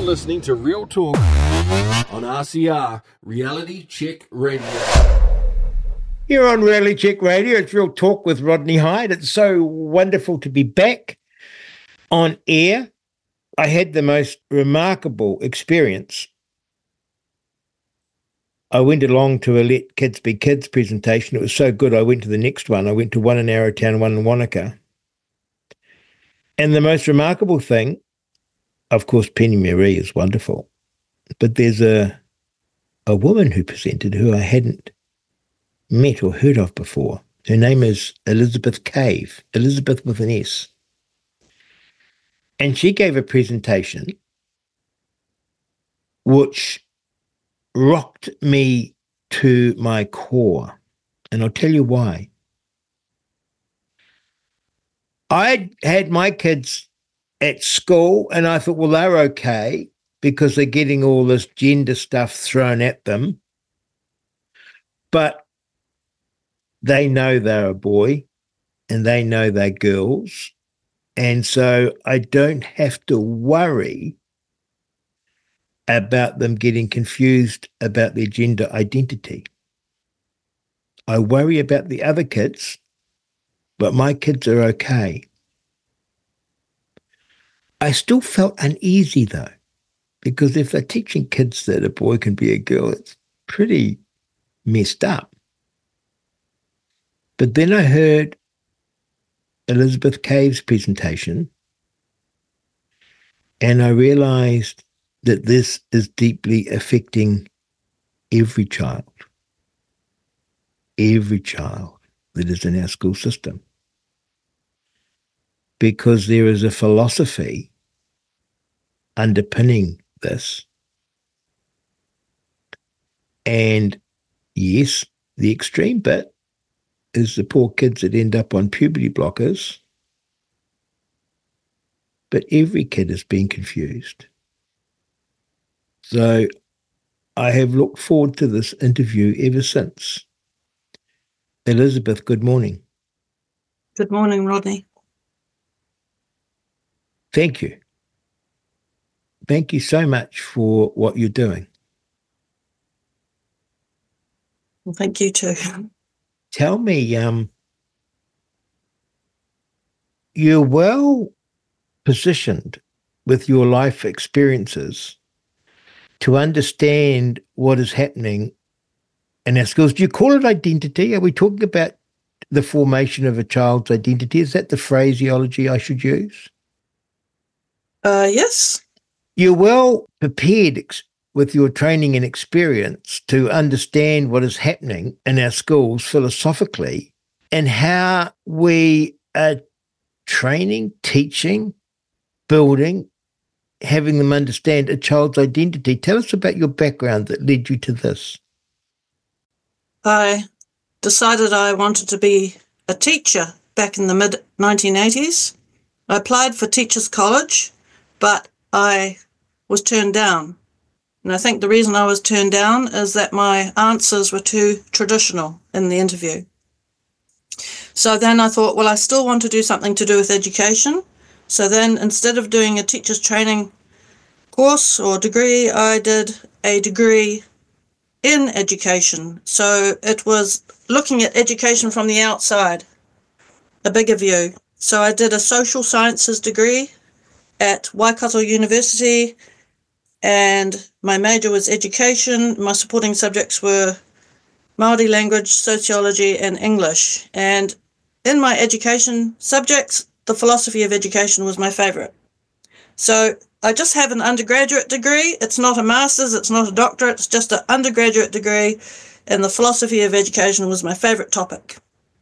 listening to Real Talk on RCR, Reality Check Radio. Here on Reality Check Radio, it's Real Talk with Rodney Hyde. It's so wonderful to be back on air. I had the most remarkable experience. I went along to a Let Kids Be Kids presentation. It was so good, I went to the next one. I went to one in Arrowtown, one in Wanaka. And the most remarkable thing, of course, Penny Marie is wonderful, but there's a woman who presented who I hadn't met or heard of before. Her name is Elizabeth Cave, Elizabeth with an S. And she gave a presentation which rocked me to my core. And I'll tell you why. I had my kids at school and I thought, well, they're okay because they're getting all this gender stuff thrown at them. But they know they're a boy and they know they're girls. And so I don't have to worry about them getting confused about their gender identity. I worry about the other kids, but my kids are okay. I still felt uneasy though, because if they're teaching kids that a boy can be a girl, it's pretty messed up. But then I heard Elizabeth Cave's presentation and I realized that this is deeply affecting every child that is in our school system. Because there is a philosophy underpinning this. And yes, the extreme bit is the poor kids that end up on puberty blockers. But every kid is being confused. So I have looked forward to this interview ever since. Elizabeth, good morning. Good morning, Rodney. Thank you. Thank you so much for what you're doing. Well, thank you too. Tell me, you're well positioned with your life experiences to understand what is happening in our schools. Do you call it identity? Are we talking about the formation of a child's identity? Is that the phraseology I should use? Yes. You're well prepared with your training and experience to understand what is happening in our schools philosophically and how we are training, teaching, building, having them understand a child's identity. Tell us about your background that led you to this. I decided I wanted to be a teacher back in the mid-1980s. I applied for Teachers College, but I was turned down. And I think the reason I was turned down is that my answers were too traditional in the interview. So then I thought, well, I still want to do something to do with education. So then instead of doing a teacher's training course or degree, I did a degree in education. So it was looking at education from the outside, a bigger view. So I did a social sciences degree at Waikato University, and my major was education. My supporting subjects were Māori language, sociology, and English. And in my education subjects, the philosophy of education was my favourite. So I just have an undergraduate degree. It's not a master's, it's not a doctorate, it's just an undergraduate degree, and the philosophy of education was my favourite topic.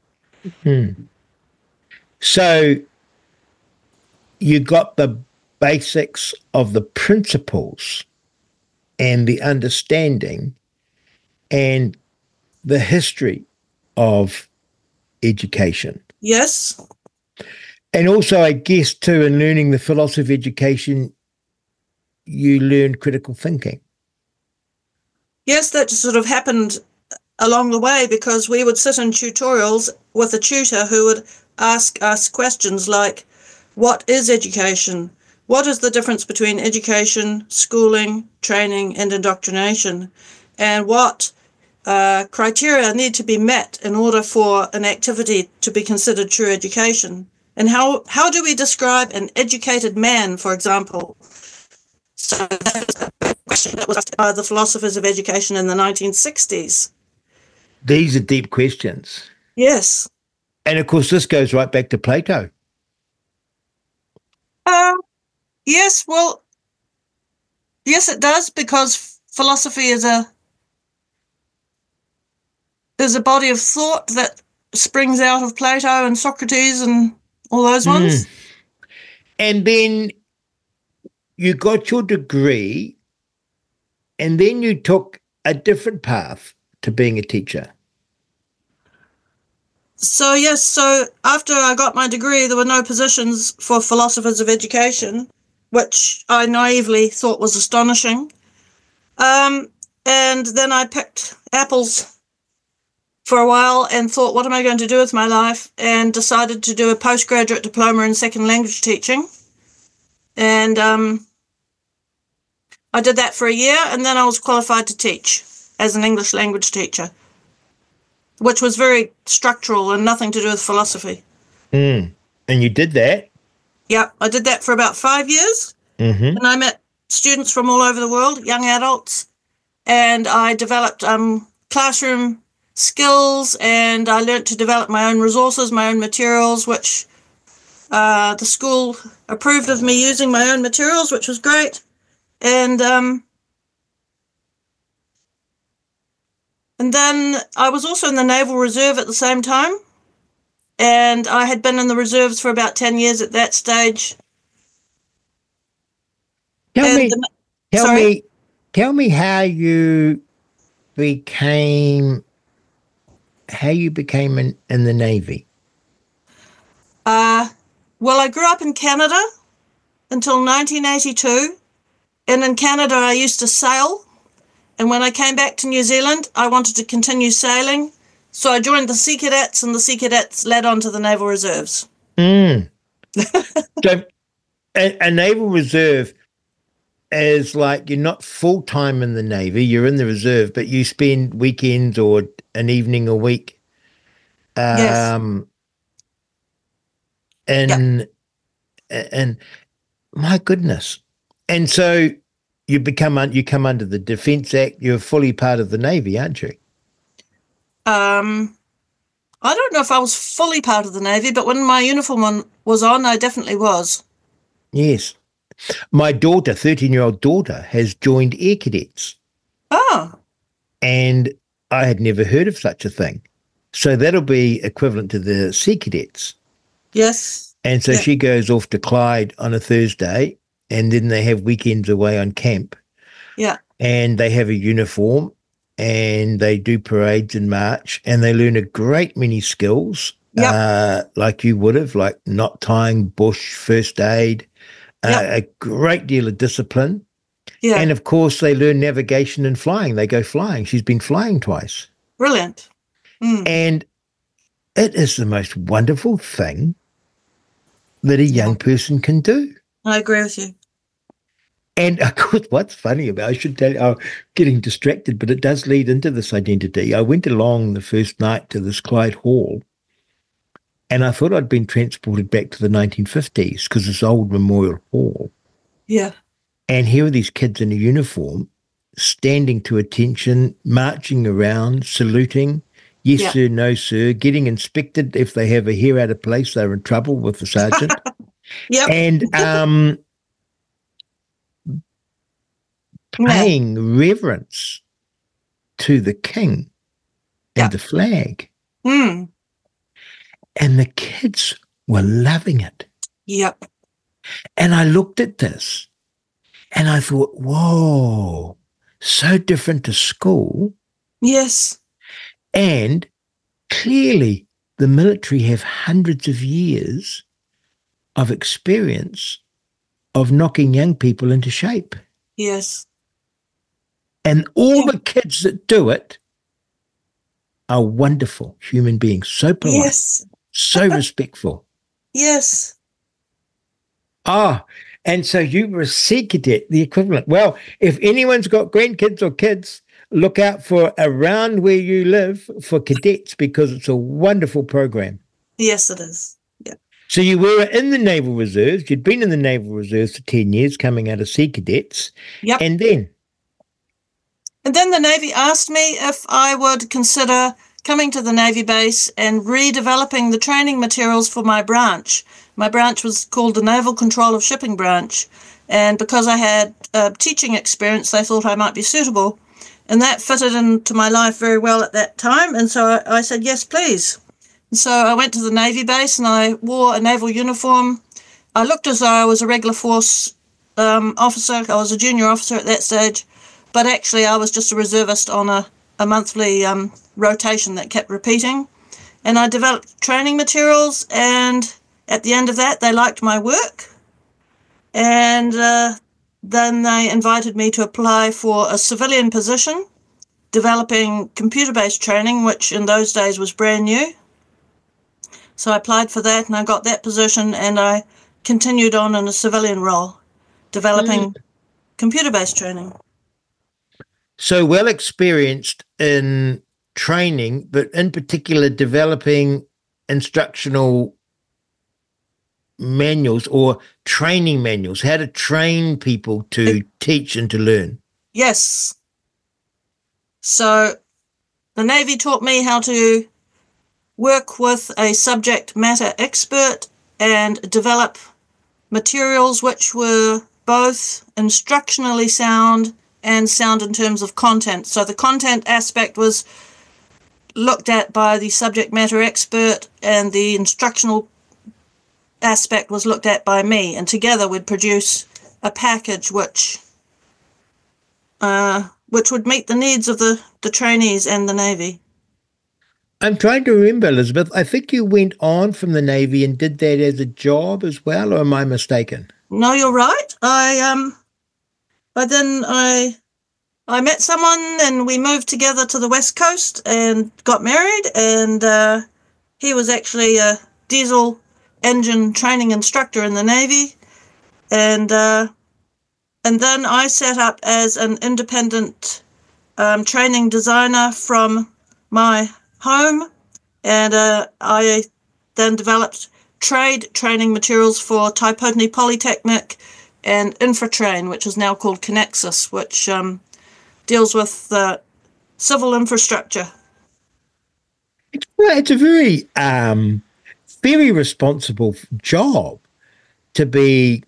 So you got the basics of the principles and the understanding and the history of education. Yes. And also, I guess, too, in learning the philosophy of education, you learned critical thinking. Yes, that just sort of happened along the way because we would sit in tutorials with a tutor who would ask us questions like, what is education? what is the difference between education, schooling, training, and indoctrination, and what criteria need to be met in order for an activity to be considered true education? And how do we describe an educated man, for example? So that is a big question that was asked by the philosophers of education in the 1960s. These are deep questions. Yes. And of course, this goes right back to Plato. Yes, well, yes, it does, because philosophy is a body of thought that springs out of Plato and Socrates and all those ones. And then you got your degree, and then you took a different path to being a teacher. So, yes, so after I got my degree, there were no positions for philosophers of education, which I naively thought was astonishing. And then I picked apples for a while and thought, what am I going to do with my life? And decided to do a postgraduate diploma in second language teaching. And I did that for a year, and then I was qualified to teach as an English language teacher, which was very structural and nothing to do with philosophy. And you did that? Yeah, I did that for about 5 years. And I met students from all over the world, young adults, and I developed classroom skills, and I learnt to develop my own resources, my own materials, which the school approved of me using my own materials, which was great. And then I was also in the Naval Reserve at the same time, and I had been in the reserves for about 10 years at that stage. Tell me how you became in the Navy. Well, I grew up in Canada until 1982, and in Canada I used to sail, and when I came back to New Zealand I wanted to continue sailing, so I joined the Sea Cadets, and the Sea Cadets led on to the Naval Reserves. So a Naval Reserve is like, you're not full-time in the Navy, you're in the reserve, but you spend weekends or an evening a week Yes. and my goodness. And so you come under the Defence Act, you're fully part of the Navy, aren't you? I don't know if I was fully part of the Navy, but when my uniform was on, I definitely was. Yes. My daughter, 13-year-old daughter, has joined Air Cadets. Oh. And I had never heard of such a thing. So that'll be equivalent to the Sea Cadets. Yes. And so she goes off to Clyde on a Thursday, and then they have weekends away on camp. Yeah. And they have a uniform, and they do parades in March, and they learn a great many skills, like you would have, like knot tying, bush, first aid, a great deal of discipline. Yeah. And, of course, they learn navigation and flying. They go flying. She's been flying twice. Brilliant. And it is the most wonderful thing that a young person can do. I agree with you. And of course, what's funny about, I should tell you, I'm getting distracted, but it does lead into this identity. I went along the first night to this Clyde Hall, and I thought I'd been transported back to the 1950s because it's old Memorial Hall. Yeah. And here are these kids in a uniform, standing to attention, marching around, saluting. Yes, sir, no, sir, getting inspected. If they have a hair out of place, they're in trouble with the sergeant. And paying reverence to the king and the flag. And the kids were loving it. Yep. And I looked at this and I thought, whoa, so different to school. Yes. And clearly the military have hundreds of years of experience of knocking young people into shape. Yes. And all the kids that do it are wonderful human beings, so polite, so respectful. Yes. Ah, And so you were a Sea Cadet, the equivalent. Well, if anyone's got grandkids or kids, look out for around where you live for cadets, because it's a wonderful program. Yes, it is. Yeah. So you were in the Naval Reserves. You'd been in the Naval Reserves for 10 years, coming out of Sea Cadets. Yep. And then the Navy asked me if I would consider coming to the Navy base and redeveloping the training materials for my branch. My branch was called the Naval Control of Shipping Branch. And because I had teaching experience, they thought I might be suitable. And that fitted into my life very well at that time. And so I said, yes, please. And so I went to the Navy base and I wore a naval uniform. I looked as though I was a regular force officer. I was a junior officer at that stage. But actually, I was just a reservist on a monthly rotation that kept repeating. And I developed training materials. And at the end of that, they liked my work. And then they invited me to apply for a civilian position, developing computer-based training, which in those days was brand new. So I applied for that and I got that position, and I continued on in a civilian role, developing computer-based training. So well experienced in training, but in particular developing instructional manuals or training manuals, how to train people to teach and to learn. Yes. So the Navy taught me how to work with a subject matter expert and develop materials which were both instructionally sound and sound in terms of content. So the content aspect was looked at by the subject matter expert, and the instructional aspect was looked at by me, and together we'd produce a package which would meet the needs of the trainees and the Navy. I'm trying to remember, Elizabeth, I think you went on from the Navy and did that as a job as well, or am I mistaken? No, you're right. But then I met someone and we moved together to the West Coast and got married, and he was actually a diesel engine training instructor in the Navy, and then I set up as an independent training designer from my home, and I then developed trade training materials for Taipotini Polytechnic and Infratrain, which is now called Connexus, which deals with civil infrastructure. It's a very very responsible job to be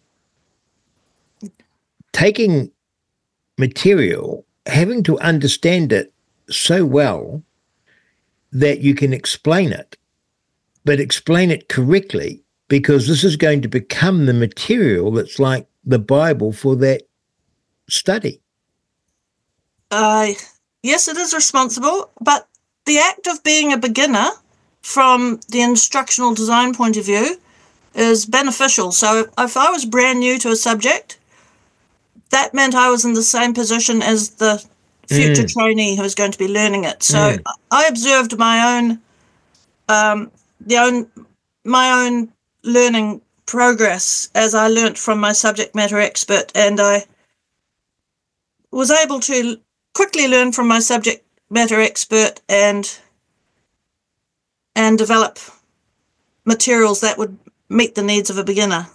taking material, having to understand it so well that you can explain it, but explain it correctly, because this is going to become the material that's like the Bible for that study. Yes, it is responsible, but the act of being a beginner from the instructional design point of view is beneficial. So if I was brand new to a subject, that meant I was in the same position as the future trainee who was going to be learning it. So I observed my own learning progress as I learnt from my subject matter expert, and I was able to quickly learn from my subject matter expert and develop materials that would meet the needs of a beginner.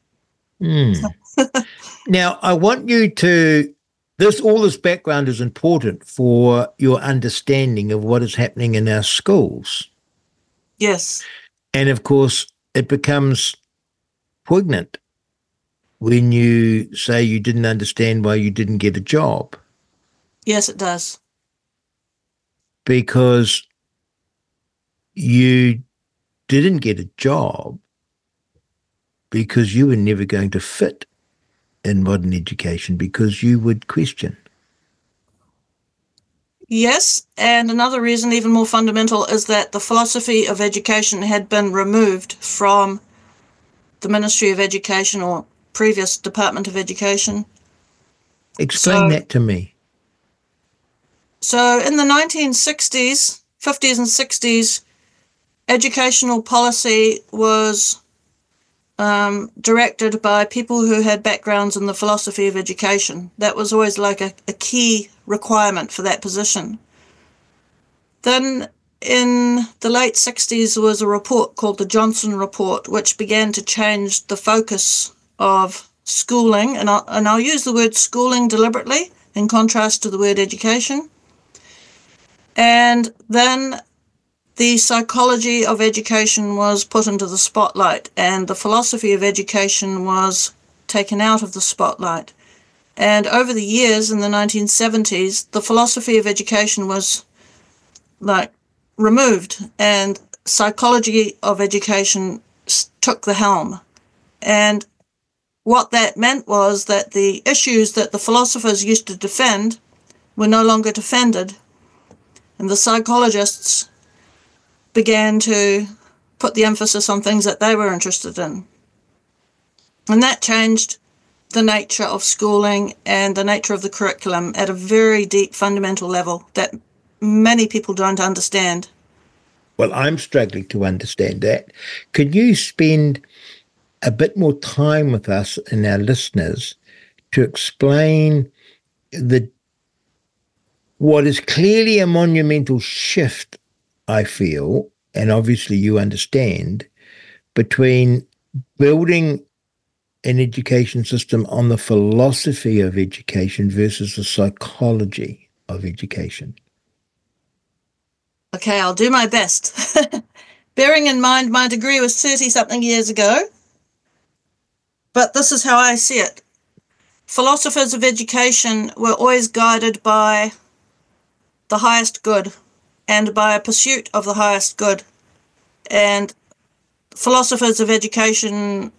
Now, I want you to, all this background is important for your understanding of what is happening in our schools. Yes. And of course, it becomes poignant when you say you didn't understand why you didn't get a job. Yes, it does. Because you didn't get a job because you were never going to fit in modern education, because you would question. Yes, and another reason, even more fundamental, is that the philosophy of education had been removed from the Ministry of Education or previous Department of Education. Explain that to me. So in the 1960s, 50s and 60s, educational policy was directed by people who had backgrounds in the philosophy of education. That was always like a key requirement for that position. Then in the late 60s, there was a report called the Johnson Report, which began to change the focus of schooling. And I'll use the word schooling deliberately in contrast to the word education. And then the psychology of education was put into the spotlight, and the philosophy of education was taken out of the spotlight. And over the years, in the 1970s, the philosophy of education was removed, and psychology of education took the helm. And what that meant was that the issues that the philosophers used to defend were no longer defended, and the psychologists began to put the emphasis on things that they were interested in. And that changed the nature of schooling and the nature of the curriculum at a very deep fundamental level that many people don't understand. Well, I'm struggling to understand that. Could you spend a bit more time with us and our listeners to explain what is clearly a monumental shift, I feel, and obviously you understand, between building an education system on the philosophy of education versus the psychology of education? Okay, I'll do my best. Bearing in mind my degree was 30-something years ago, but this is how I see it. Philosophers of education were always guided by the highest good and by a pursuit of the highest good. And philosophers of education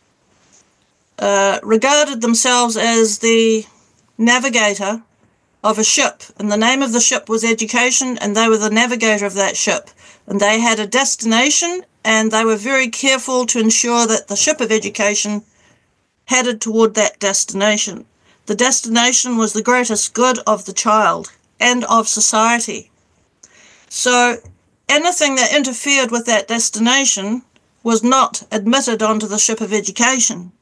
regarded themselves as the navigator of a ship, and the name of the ship was education, and they were the navigator of that ship. And they had a destination, and they were very careful to ensure that the ship of education headed toward that destination. The destination was the greatest good of the child and of society. So anything that interfered with that destination was not admitted onto the ship of education.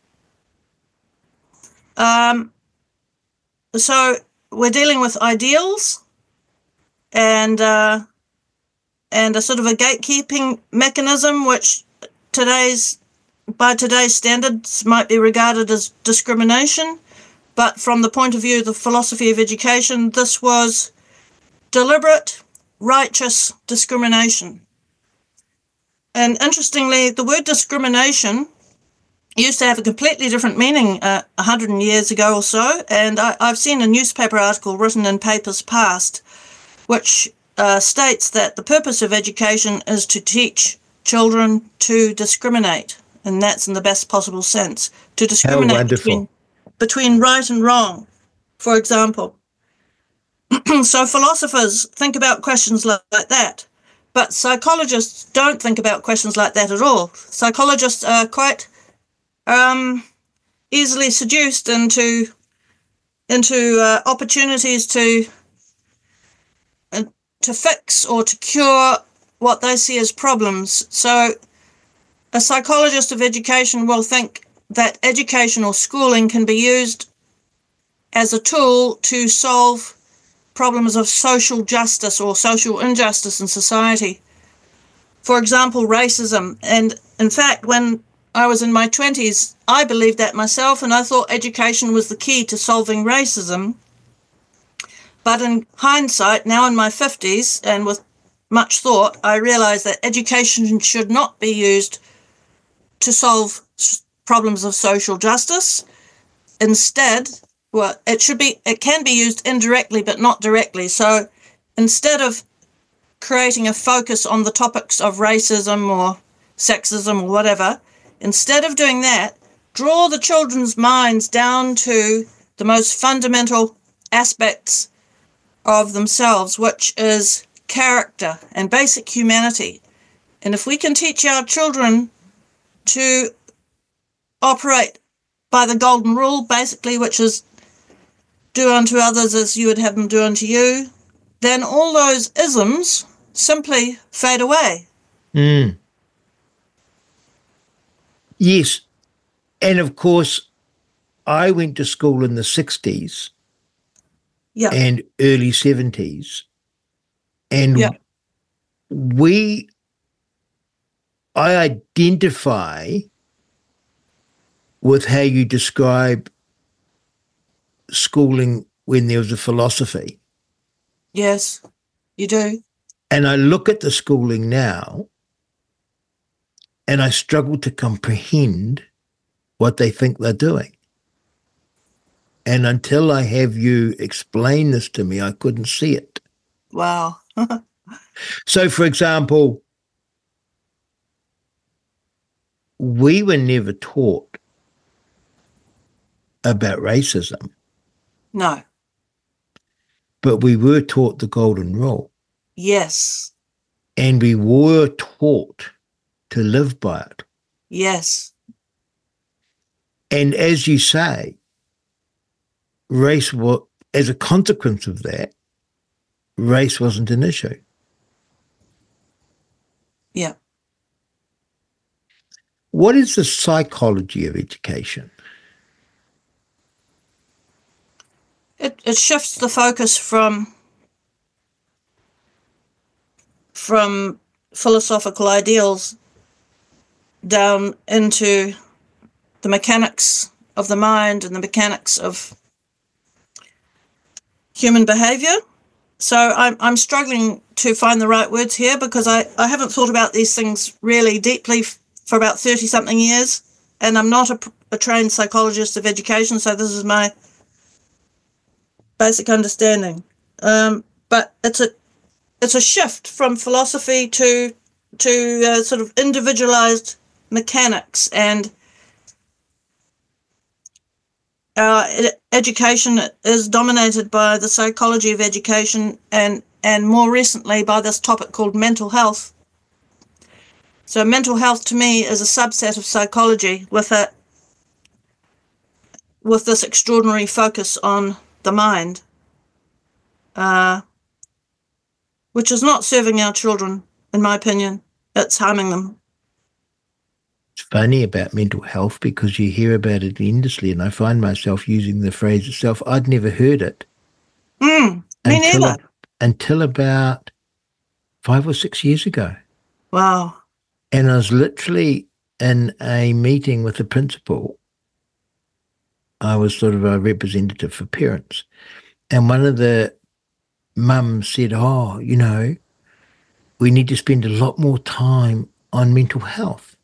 So we're dealing with ideals and a sort of a gatekeeping mechanism, which by today's standards might be regarded as discrimination. But from the point of view of the philosophy of education, this was deliberate, righteous discrimination. And interestingly, the word discrimination used to have a completely different meaning 100 years ago or so, and I've seen a newspaper article written in papers past which states that the purpose of education is to teach children to discriminate, and that's in the best possible sense, to discriminate between right and wrong, for example. So philosophers think about questions like that, but psychologists don't think about questions like that at all. Psychologists are quite easily seduced into opportunities to fix or to cure what they see as problems. So a psychologist of education will think that education or schooling can be used as a tool to solve problems of social justice or social injustice in society. For example, racism. And in fact, when I was in my 20s, I believed that myself, and I thought education was the key to solving racism. But in hindsight, now in my 50s, and with much thought, I realize that education should not be used to solve problems of social justice. Instead, well, it can be used indirectly, but not directly. So instead of creating a focus on the topics of racism or sexism or whatever, instead of doing that, draw the children's minds down to the most fundamental aspects of themselves, which is character and basic humanity. And if we can teach our children to operate by the golden rule, basically, which is do unto others as you would have them do unto you, then all those isms simply fade away. Mm. Yes. And of course, I went to school in the 60s Yeah. and early 70s. And Yeah. I identify with how you describe schooling when there was a philosophy. Yes, you do. And I look at the schooling now and I struggle to comprehend what they think they're doing. And until I have you explain this to me, I couldn't see it. Wow. So, for example, we were never taught about racism, No. but we were taught the golden rule. Yes. And we were taught to live by it. Yes. And as you say, as a consequence of that, race wasn't an issue. Yeah. What is the psychology of education? It shifts the focus from philosophical ideals down into the mechanics of the mind and the mechanics of human behavior. So I'm struggling to find the right words here because I haven't thought about these things really deeply for about 30-something years, and I'm not a trained psychologist of education, so this is my basic understanding. But it's a shift from philosophy to sort of individualized mechanics, and education is dominated by the psychology of education and more recently by this topic called mental health. So mental health to me is a subset of psychology with this extraordinary focus on the mind, which is not serving our children, in my opinion. It's harming them. It's funny about mental health because you hear about it endlessly, and I find myself using the phrase itself. I'd never heard it. Me neither. Until about 5 or 6 years ago. Wow. And I was literally in a meeting with the principal. I was sort of a representative for parents. And one of the mums said, we need to spend a lot more time on mental health.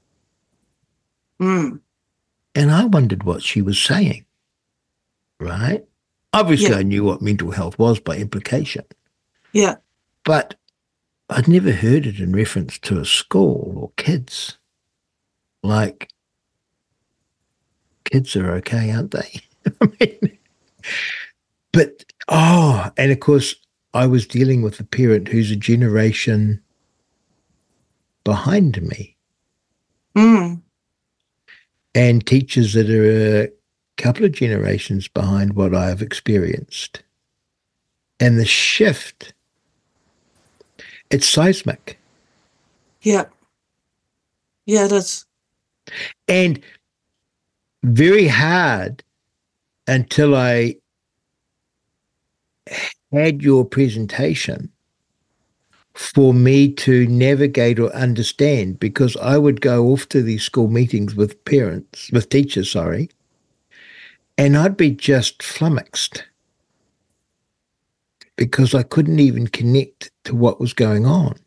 Mm. And I wondered what she was saying, right? Obviously, Yeah. I knew what mental health was by implication. Yeah. But I'd never heard it in reference to a school or kids. Like, kids are okay, aren't they? I mean, and of course, I was dealing with a parent who's a generation behind me. Mm. And teachers that are a couple of generations behind what I have experienced. And the shift, it's seismic. Yeah. Yeah, it is. And very hard until I had your presentation for me to navigate or understand, because I would go off to these school meetings with teachers, and I'd be just flummoxed because I couldn't even connect to what was going on.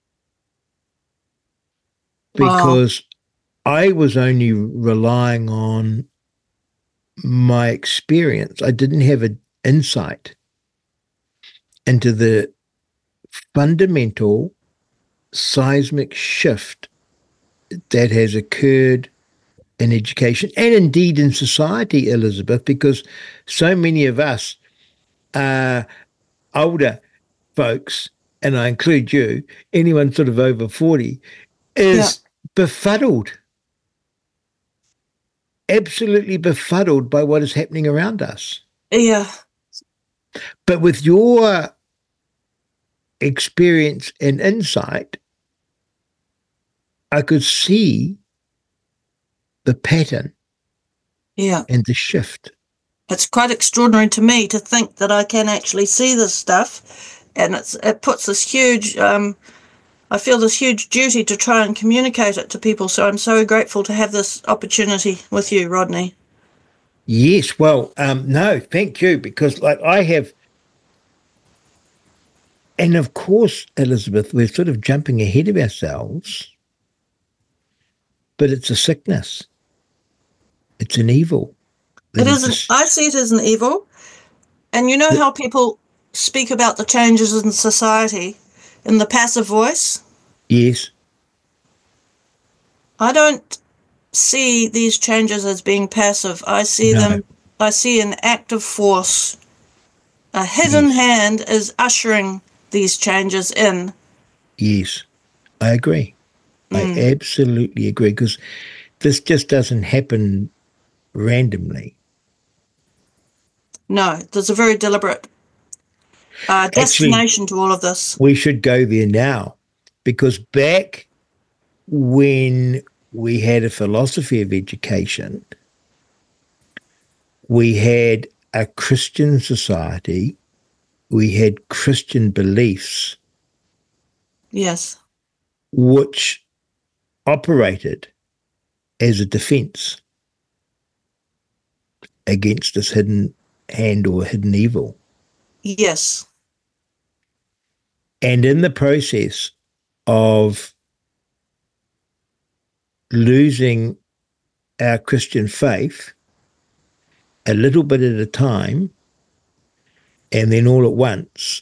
Because I was only relying on my experience. I didn't have an insight into the fundamental seismic shift that has occurred in education and indeed in society, Elizabeth, because so many of us are older folks, and I include you, anyone sort of over 40, is befuddled, absolutely befuddled by what is happening around us. Yeah. But with your experience and insight, I could see the pattern Yeah. and the shift. It's quite extraordinary to me to think that I can actually see this stuff, and it puts this huge, I feel this huge duty to try and communicate it to people. So I'm so grateful to have this opportunity with you, Rodney. Yes, well, no, thank you, because like I have, and of course, Elizabeth, we're sort of jumping ahead of ourselves, but it's a sickness. It's an evil. It isn't. I see it as an evil. And you know how people speak about the changes in society in the passive voice? Yes. I don't see these changes as being passive. I see them, I see an active force. A hidden hand is ushering these changes in. Yes, I agree. I absolutely agree, because this just doesn't happen randomly. No, there's a very deliberate destination to all of this. We should go there now, because back when we had a philosophy of education, we had a Christian society, we had Christian beliefs. Yes. Which operated as a defense against this hidden hand or hidden evil. Yes. And in the process of losing our Christian faith, a little bit at a time, and then all at once,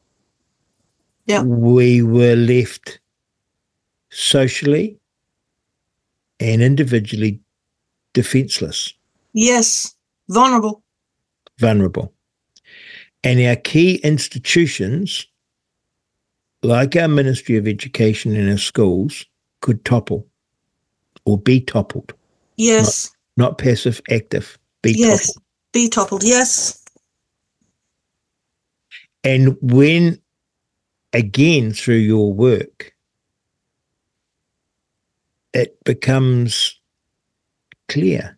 we were left socially and individually defenseless. Yes, vulnerable. And our key institutions, like our Ministry of Education and our schools, could topple or be toppled. Yes. Not passive, active. Toppled. Be toppled, yes. And when, again, through your work, it becomes clear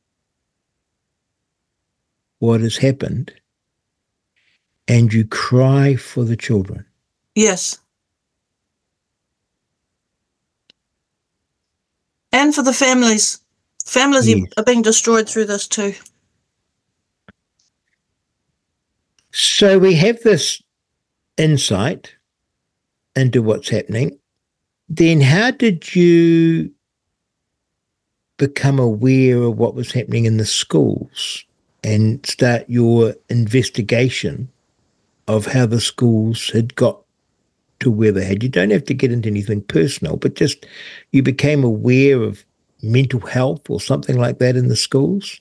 what has happened, and you cry for the children. Yes. And for the families. Families are being destroyed through this too. So we have this insight into what's happening. Then how did you become aware of what was happening in the schools and start your investigation of how the schools had got to where they had? You don't have to get into anything personal, but just you became aware of mental health or something like that in the schools?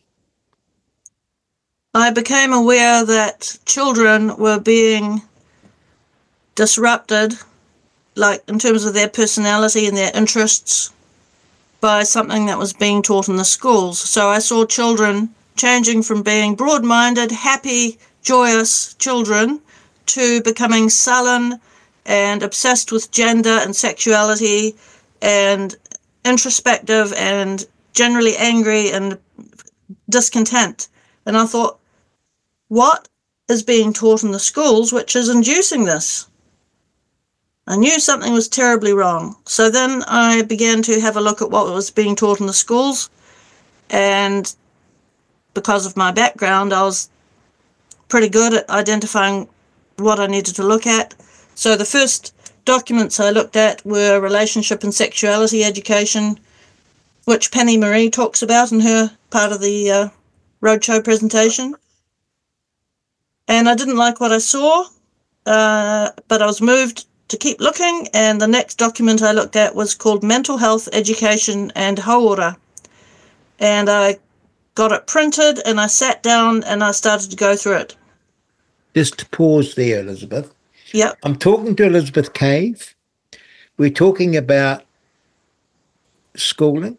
I became aware that children were being disrupted, like in terms of their personality and their interests, by something that was being taught in the schools. So I saw children changing from being broad-minded, happy, joyous children to becoming sullen and obsessed with gender and sexuality and introspective and generally angry and discontent. And I thought, what is being taught in the schools which is inducing this? I knew something was terribly wrong. So then I began to have a look at what was being taught in the schools. And because of my background, I was pretty good at identifying what I needed to look at. So the first documents I looked at were relationship and sexuality education, which Penny Marie talks about in her part of the roadshow presentation. And I didn't like what I saw, but I was moved to keep looking. And the next document I looked at was called Mental Health Education and Hauora. And I got it printed and I sat down and I started to go through it. Just to pause there, Elizabeth. Yep. I'm talking to Elizabeth Cave. We're talking about schooling.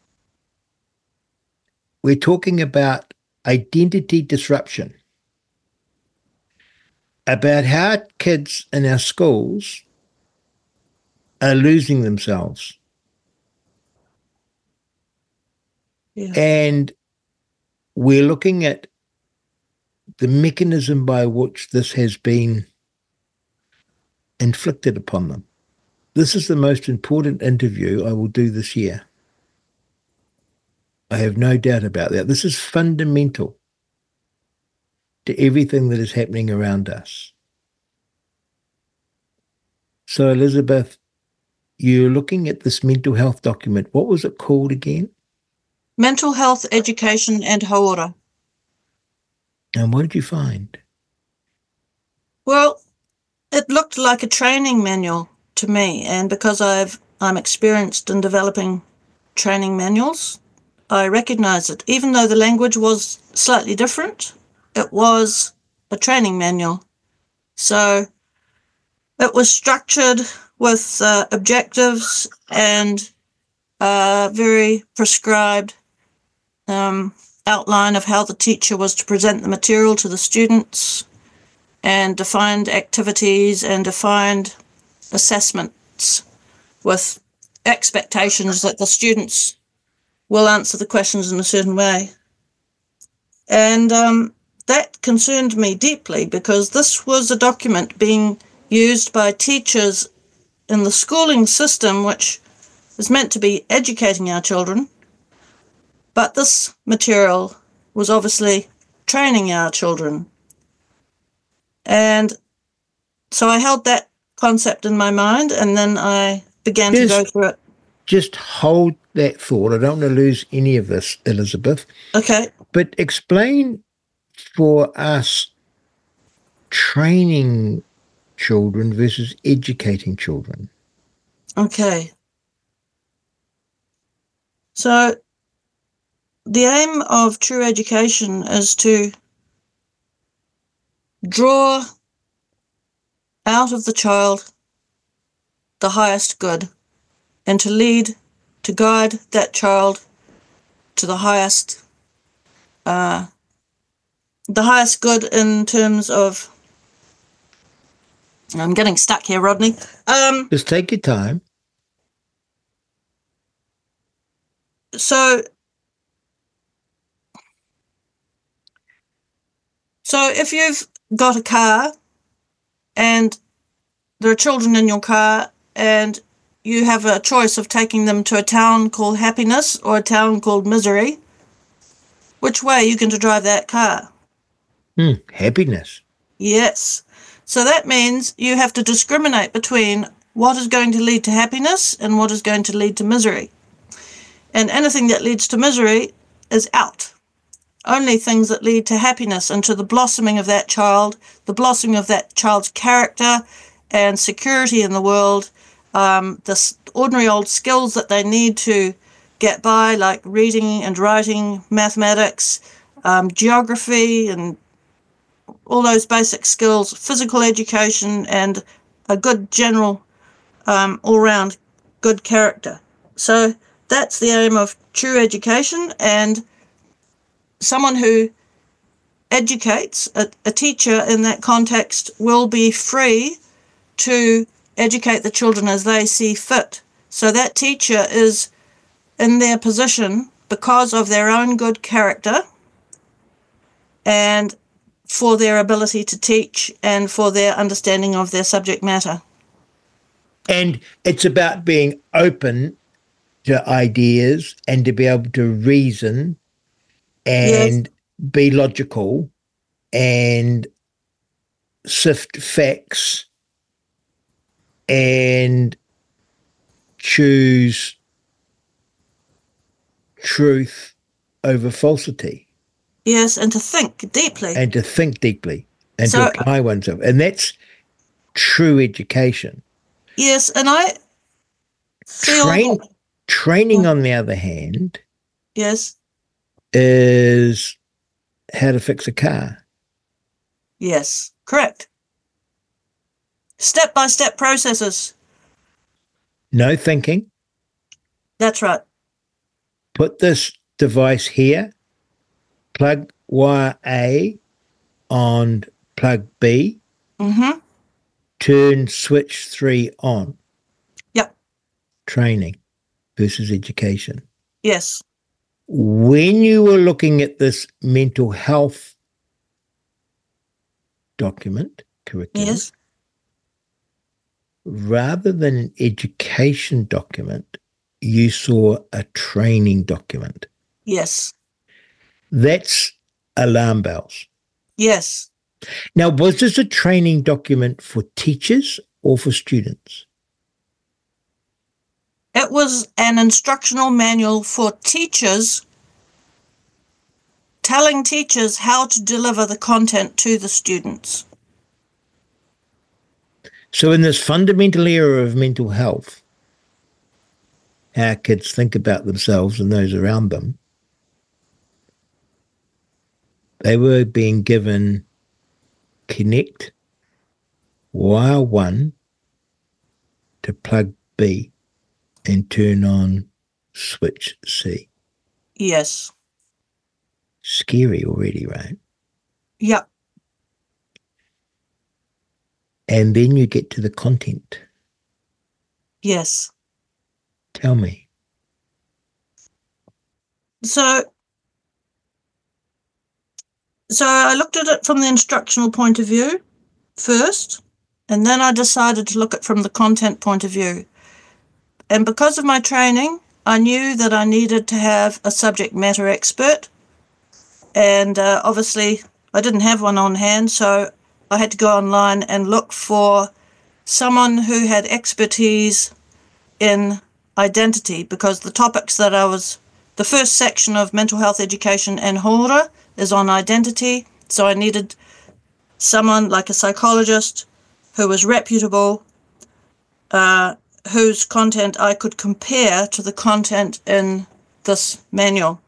We're talking about identity disruption, about how kids in our schools are losing themselves. Yeah. And we're looking at the mechanism by which this has been inflicted upon them. This is the most important interview I will do this year. I have no doubt about that. This is fundamental to everything that is happening around us. So, Elizabeth, you're looking at this mental health document. What was it called again? Mental Health Education and Hauora. And what did you find? Well, it looked like a training manual to me, and because I'm experienced in developing training manuals, I recognise it. Even though the language was slightly different, it was a training manual. So it was structured with objectives and a very prescribed outline of how the teacher was to present the material to the students, and defined activities and defined assessments with expectations that the students will answer the questions in a certain way. And that concerned me deeply, because this was a document being used by teachers in the schooling system, which is meant to be educating our children. But this material was obviously training our children. And so I held that concept in my mind, and then I began to go through it. Just hold that thought. I don't want to lose any of this, Elizabeth. Okay. But explain for us training children versus educating children. Okay. So the aim of true education is to draw out of the child the highest good, and to guide that child to the highest good in terms of, I'm getting stuck here, Rodney. Just take your time. So if you've got a car and there are children in your car, and you have a choice of taking them to a town called happiness or a town called misery, which way are you going to drive that car? Happiness. Yes. So that means you have to discriminate between what is going to lead to happiness and what is going to lead to misery. And anything that leads to misery is out. Only things that lead to happiness and to the blossoming of that child, the blossoming of that child's character and security in the world, the ordinary old skills that they need to get by, like reading and writing, mathematics, geography, and all those basic skills, physical education, and a good general, all-round good character. So that's the aim of true education, and someone who educates, a teacher in that context, will be free to educate the children as they see fit. So that teacher is in their position because of their own good character and for their ability to teach and for their understanding of their subject matter. And it's about being open to ideas and to be able to reason and be logical and sift facts and choose truth over falsity. Yes, and to think deeply. And to think deeply and to apply oneself. And that's true education. Yes, and I feel... Training, on the other hand, yes, is how to fix a car. Yes, correct. Step-by-step processes. No thinking. That's right. Put this device here, plug wire A on plug B, turn switch 3 on. Yep. Training versus education. Yes. When you were looking at this mental health document, curriculum, Yes. rather than an education document, you saw a training document. Yes. That's alarm bells. Yes. Now, was this a training document for teachers or for students? It was an instructional manual for teachers, telling teachers how to deliver the content to the students. So in this fundamental area of mental health, how kids think about themselves and those around them, they were being given connect wire 1 to plug B and turn on switch C. Yes. Scary already, right? Yep. And then you get to the content. Yes. Tell me. So I looked at it from the instructional point of view first, and then I decided to look at it from the content point of view. And because of my training, I knew that I needed to have a subject matter expert. And obviously, I didn't have one on hand, so I had to go online and look for someone who had expertise in identity, because the topics that the first section of mental health education and Hauora is on identity. So I needed someone like a psychologist who was reputable, whose content I could compare to the content in this manual.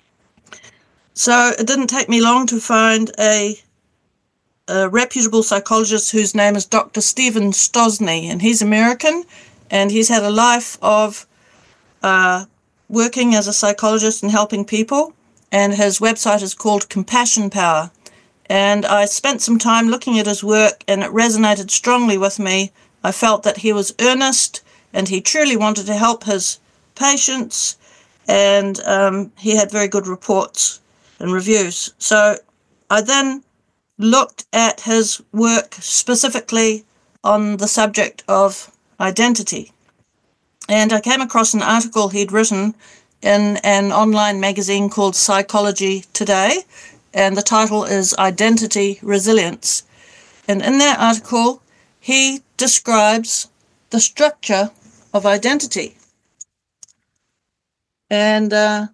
So it didn't take me long to find a reputable psychologist whose name is Dr. Stephen Stosny, and he's American, and he's had a life of working as a psychologist and helping people, and his website is called Compassion Power. And I spent some time looking at his work, and it resonated strongly with me. I felt that he was earnest, and he truly wanted to help his patients, and he had very good reports and reviews. So I then looked at his work specifically on the subject of identity. And I came across an article he'd written in an online magazine called Psychology Today, and the title is Identity Resilience. And in that article, he describes the structure of identity. And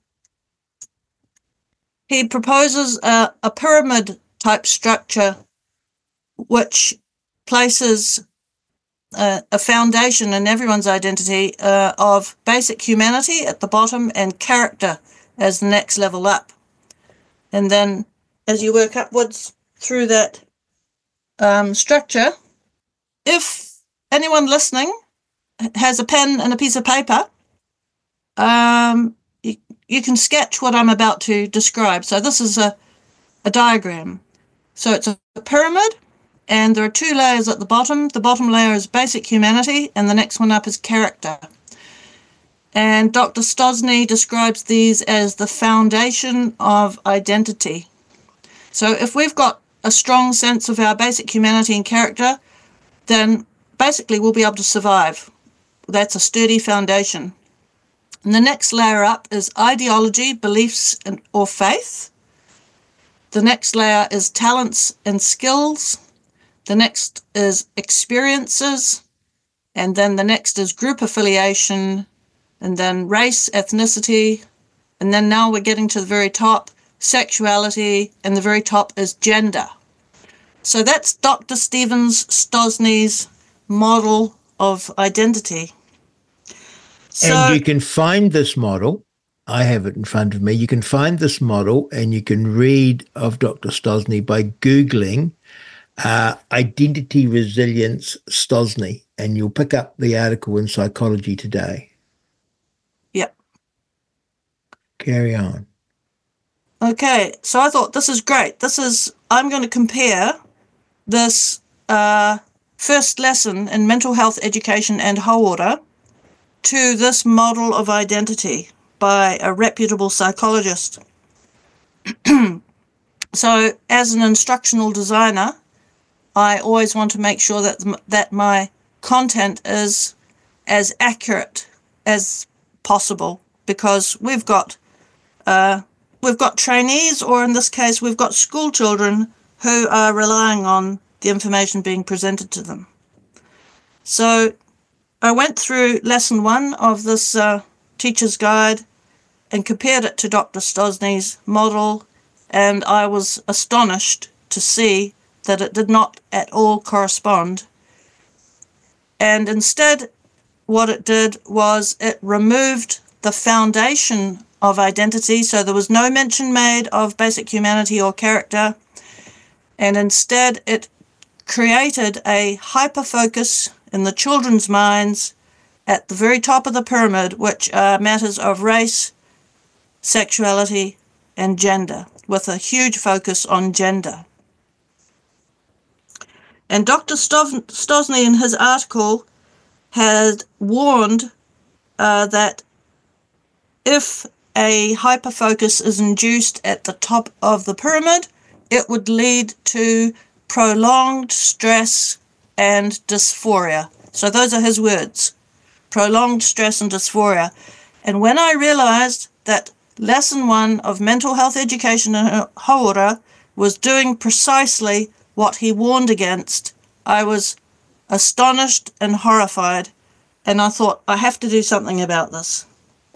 he proposes a pyramid-type structure which places a foundation in everyone's identity of basic humanity at the bottom and character as the next level up. And then as you work upwards through that structure, if anyone listening has a pen and a piece of paper, you can sketch what I'm about to describe. So this is a diagram. So it's a pyramid, and there are two layers at the bottom. The bottom layer is basic humanity, and the next one up is character. And Dr. Stosny describes these as the foundation of identity. So if we've got a strong sense of our basic humanity and character, then basically we'll be able to survive. That's a sturdy foundation. And the next layer up is ideology, beliefs, or faith. The next layer is talents and skills. The next is experiences. And then the next is group affiliation. And then race, ethnicity. And then now we're getting to the very top, sexuality. And the very top is gender. So that's Dr. Stephen Stosny's model of identity. And you can find this model. I have it in front of me. You can find this model and you can read of Dr. Stosny by Googling Identity Resilience Stosny, and you'll pick up the article in Psychology Today. Yep. Carry on. Okay, so I thought this is great. I'm going to compare this first lesson in mental health education and Hauora to this model of identity. by a reputable psychologist. So as an instructional designer, I always want to make sure that my content is as accurate as possible, because we've got trainees, or in this case, we've got school children who are relying on the information being presented to them. So I went through lesson 1 of this teacher's guide and compared it to Dr. Stosny's model, and I was astonished to see that it did not at all correspond. And instead, what it did was it removed the foundation of identity, so there was no mention made of basic humanity or character, and instead it created a hyper-focus in the children's minds at the very top of the pyramid, which are matters of race, sexuality, and gender, with a huge focus on gender. And Dr. Stosny, in his article, had warned that if a hyper-focus is induced at the top of the pyramid, it would lead to prolonged stress and dysphoria. So those are his words, prolonged stress and dysphoria. And when I realized that lesson 1 of mental health education in Hauora was doing precisely what he warned against, I was astonished and horrified, and I thought, I have to do something about this.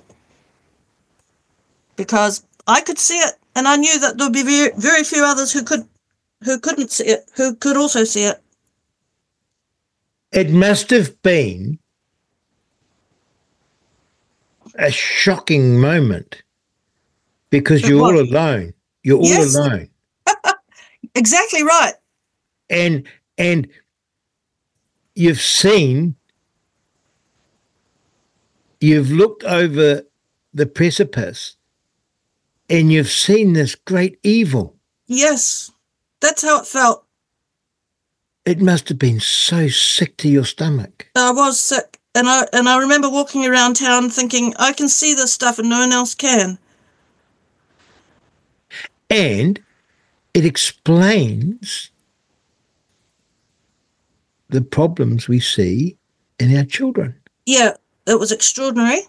Because I could see it, and I knew that there would be very, very few others who couldn't see it, who could also see it. It must have been a shocking moment, because you're all alone. You're all Yes. alone. Exactly right. And you've looked over the precipice and you've seen this great evil. Yes, that's how it felt. It must have been so sick to your stomach. I was sick, and I remember walking around town thinking, I can see this stuff and no one else can. And it explains the problems we see in our children. Yeah, it was extraordinary.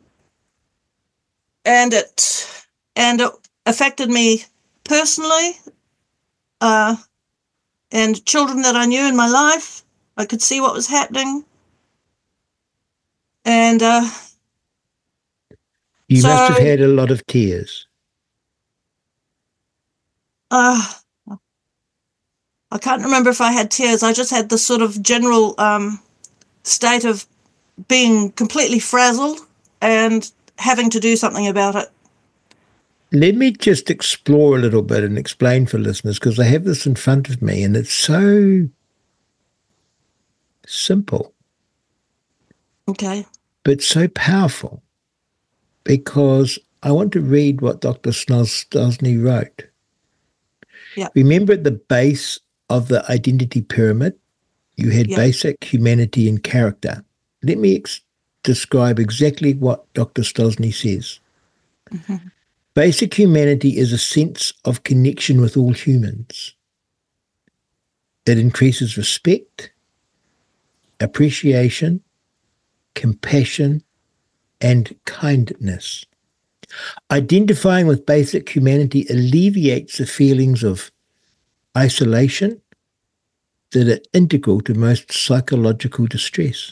And it affected me personally, and children that I knew in my life. I could see what was happening. And You so, must have had a lot of tears. I can't remember if I had tears. I just had this sort of general state of being completely frazzled and having to do something about it. Let me just explore a little bit and explain for listeners, because I have this in front of me and it's so simple, Okay. but so powerful, because I want to read what Dr. Stosny wrote. Yeah. Remember, at the base of the identity pyramid, you had basic humanity and character. Let me describe exactly what Dr. Stosny says. Mm-hmm. Basic humanity is a sense of connection with all humans. It increases respect, appreciation, compassion, and kindness. Identifying with basic humanity alleviates the feelings of isolation that are integral to most psychological distress.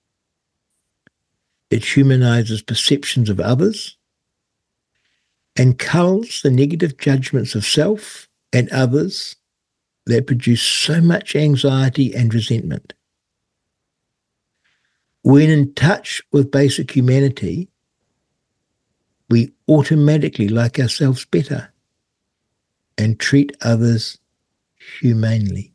It humanizes perceptions of others and culls the negative judgments of self and others that produce so much anxiety and resentment. When in touch with basic humanity, we automatically like ourselves better and treat others humanely.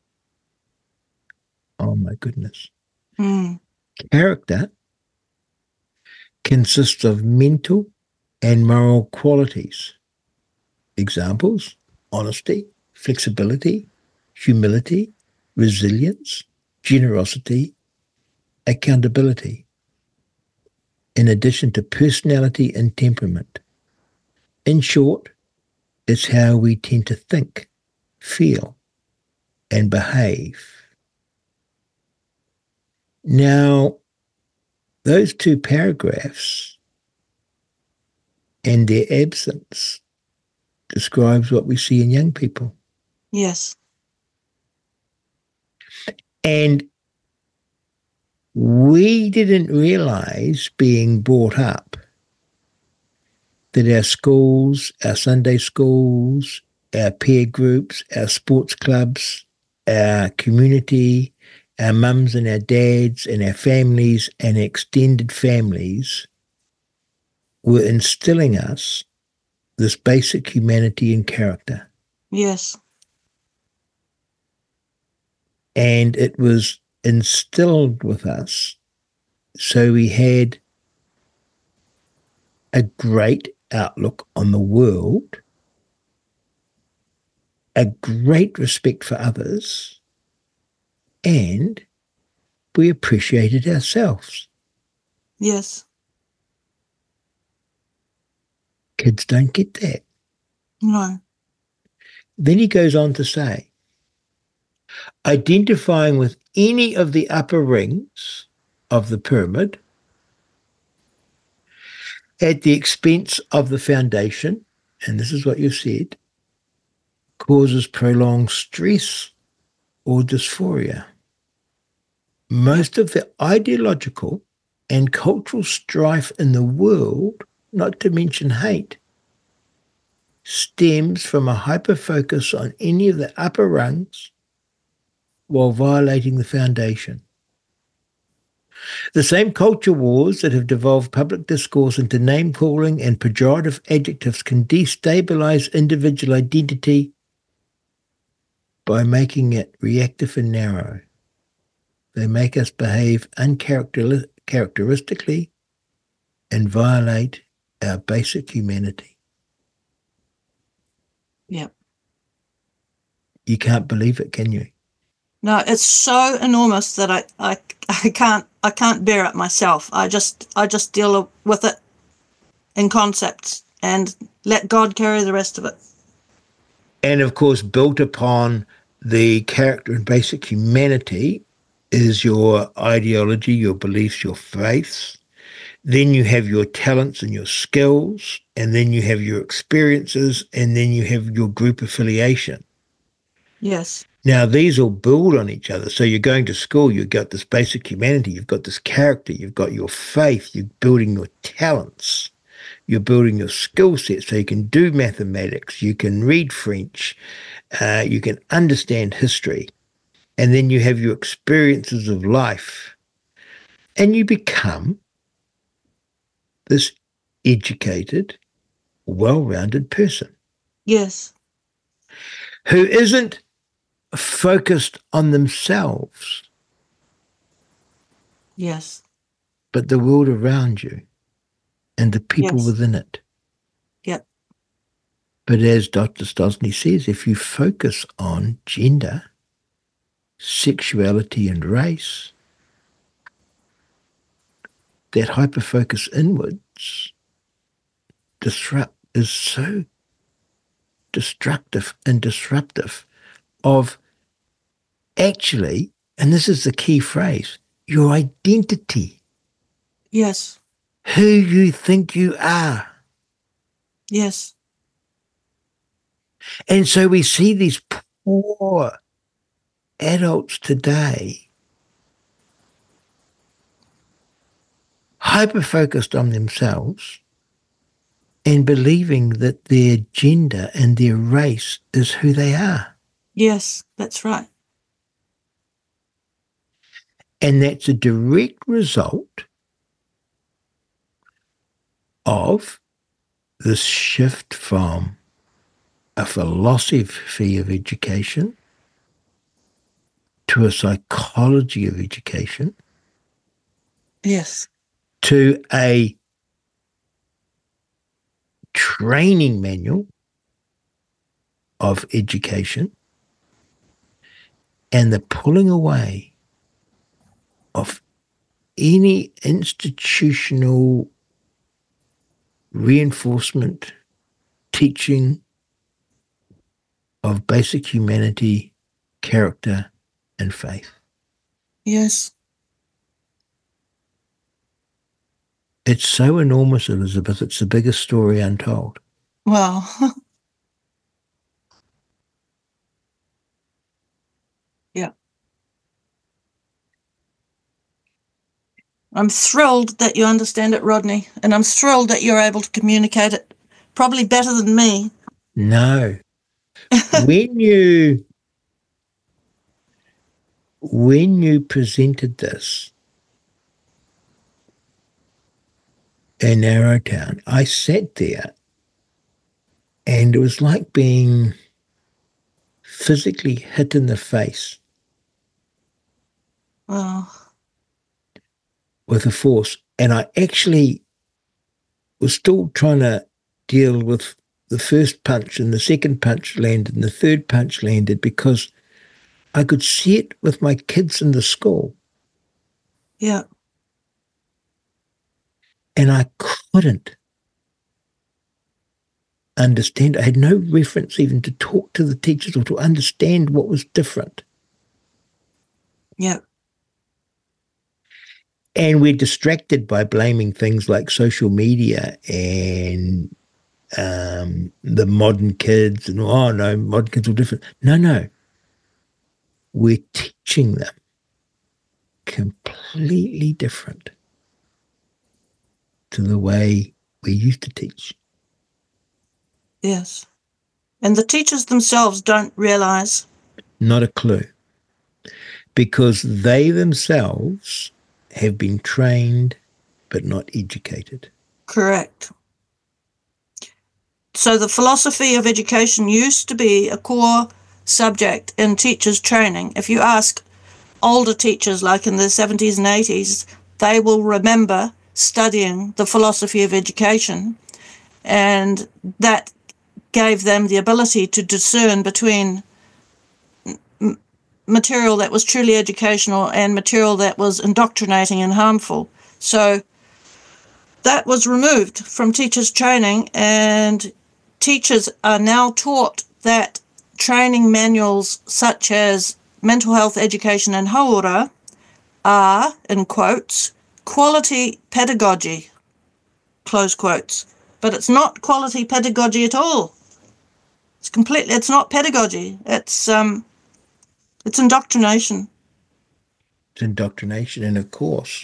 Oh my goodness. Mm. Character consists of mental and moral qualities. Examples: honesty, flexibility, humility, resilience, generosity, accountability. in addition to personality and temperament. In short, it's how we tend to think, feel, and behave. Now, those two paragraphs and their absence describes what we see in young people. Yes. And we didn't realize, being brought up, that our schools, our Sunday schools, our peer groups, our sports clubs, our community, our mums and our dads and our families and extended families were instilling us this basic humanity and character. Yes. And it was instilled with us so we had a great outlook on the world, a great respect for others, and we appreciated ourselves. Yes. Kids don't get that. No. Then he goes on to say, identifying with any of the upper rings of the pyramid at the expense of the foundation, and this is what you said, causes prolonged stress or dysphoria. Most of the ideological and cultural strife in the world, not to mention hate, stems from a hyper-focus on any of the upper rungs while violating the foundation. The same culture wars that have devolved public discourse into name-calling and pejorative adjectives can destabilize individual identity by making it reactive and narrow. They make us behave uncharacteristically and violate our basic humanity. Yep. You can't believe it, can you? No, it's so enormous that I can't bear it myself. I just deal with it in concepts and let God carry the rest of it. And of course, built upon the character and basic humanity is your ideology, your beliefs, your faiths. Then you have your talents and your skills, and then you have your experiences, and then you have your group affiliation. Yes. Now, these all build on each other. So you're going to school, you've got this basic humanity, you've got this character, you've got your faith, you're building your talents, you're building your skill set so you can do mathematics, you can read French, you can understand history, and then you have your experiences of life, and you become this educated, well-rounded person. Yes. Who isn't focused on themselves, Yes. but the world around you and the people Yes. within it. Yep. But as Dr. Stosny says, if you focus on gender, sexuality and race, that hyper-focus inwards is so destructive and disruptive of actually, and this is the key phrase, your identity. Yes. Who you think you are. Yes. And so we see these poor adults today hyper-focused on themselves and believing that their gender and their race is who they are. Yes, that's right. And that's a direct result of this shift from a philosophy of education to a psychology of education Yes. to a training manual of education and the pulling away of any institutional reinforcement teaching of basic humanity, character, and faith. Yes. It's so enormous, Elizabeth. It's the biggest story untold. Wow. Yeah. I'm thrilled that you understand it, Rodney, and I'm thrilled that you're able to communicate it probably better than me. No. When you presented this in Arrowtown, I sat there and it was like being physically hit in the face with a force. And I actually was still trying to deal with the first punch, and the second punch landed and the third punch landed, because I could see it with my kids in the school. Yeah. And I couldn't understand. I had no reference even to talk to the teachers or to understand what was different. Yeah. And we're distracted by blaming things like social media and the modern kids, and oh no, modern kids are different. No. We're teaching them completely different to the way we used to teach. Yes. And the teachers themselves don't realize. Not a clue. Because they themselves have been trained but not educated. Correct. So the philosophy of education used to be a core subject in teachers' training. If you ask older teachers, like in the 70s and 80s, they will remember studying the philosophy of education, and that gave them the ability to discern between material that was truly educational and material that was indoctrinating and harmful. So that was removed from teachers' training, and teachers are now taught that training manuals such as mental health education and haora are, in quotes, quality pedagogy, close quotes. But it's not quality pedagogy at all. It's not pedagogy. It's indoctrination. It's indoctrination. And of course,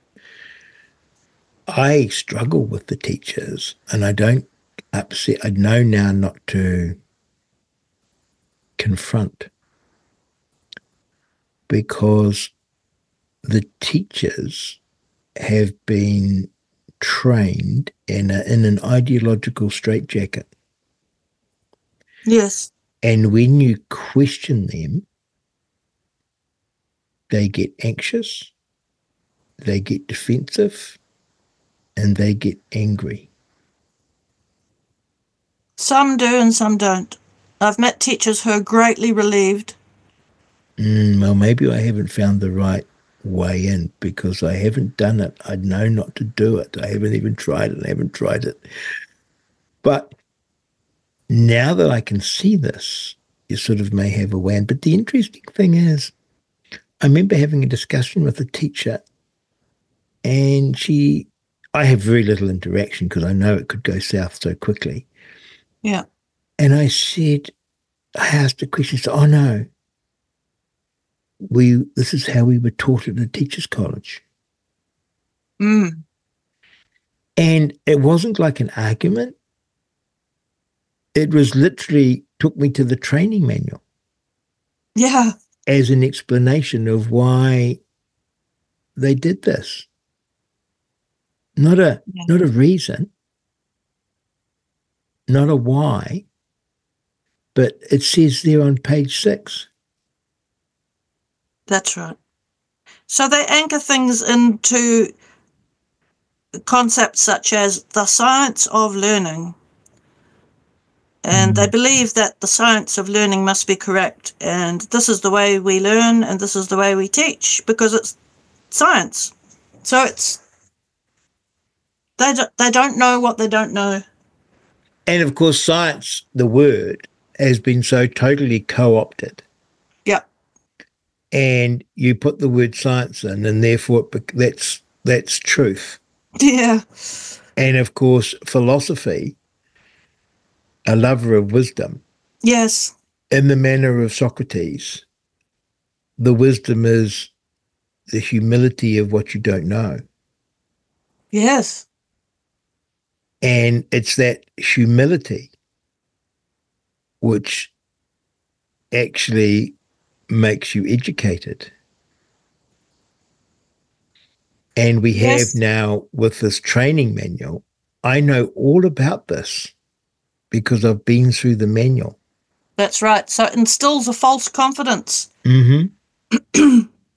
I struggle with the teachers, and I don't upset. I know now not to confront, because the teachers have been trained in an ideological straitjacket. Yes. And when you question them, they get anxious, they get defensive, and they get angry. Some do and some don't. I've met teachers who are greatly relieved. Well, maybe I haven't found the right way in, because I haven't done it. I know not to do it. I haven't even tried it. I haven't tried it. But now that I can see this, you sort of may have a way in. But the interesting thing is, I remember having a discussion with a teacher, and I have very little interaction because I know it could go south so quickly. Yeah. And I asked a question, said, oh no, this is how we were taught at a teacher's college. Mm. And it wasn't like an argument. It was literally took me to the training manual. Yeah. As an explanation of why they did this. Not a reason, not a why, but it says there on page 6. That's right. So they anchor things into concepts such as the science of learning. And they believe that the science of learning must be correct. And this is the way we learn, and this is the way we teach, because it's science. So they don't know what they don't know. And of course, science, the word, has been so totally co-opted. Yep. And you put the word science in, and therefore that's truth. Yeah. And of course, philosophy, a lover of wisdom, Yes. in the manner of Socrates, the wisdom is the humility of what you don't know. Yes. And it's that humility which actually makes you educated. And we have Yes. now, with this training manual, I know all about this because I've been through the manual. That's right. So it instills a false confidence. Mm-hmm.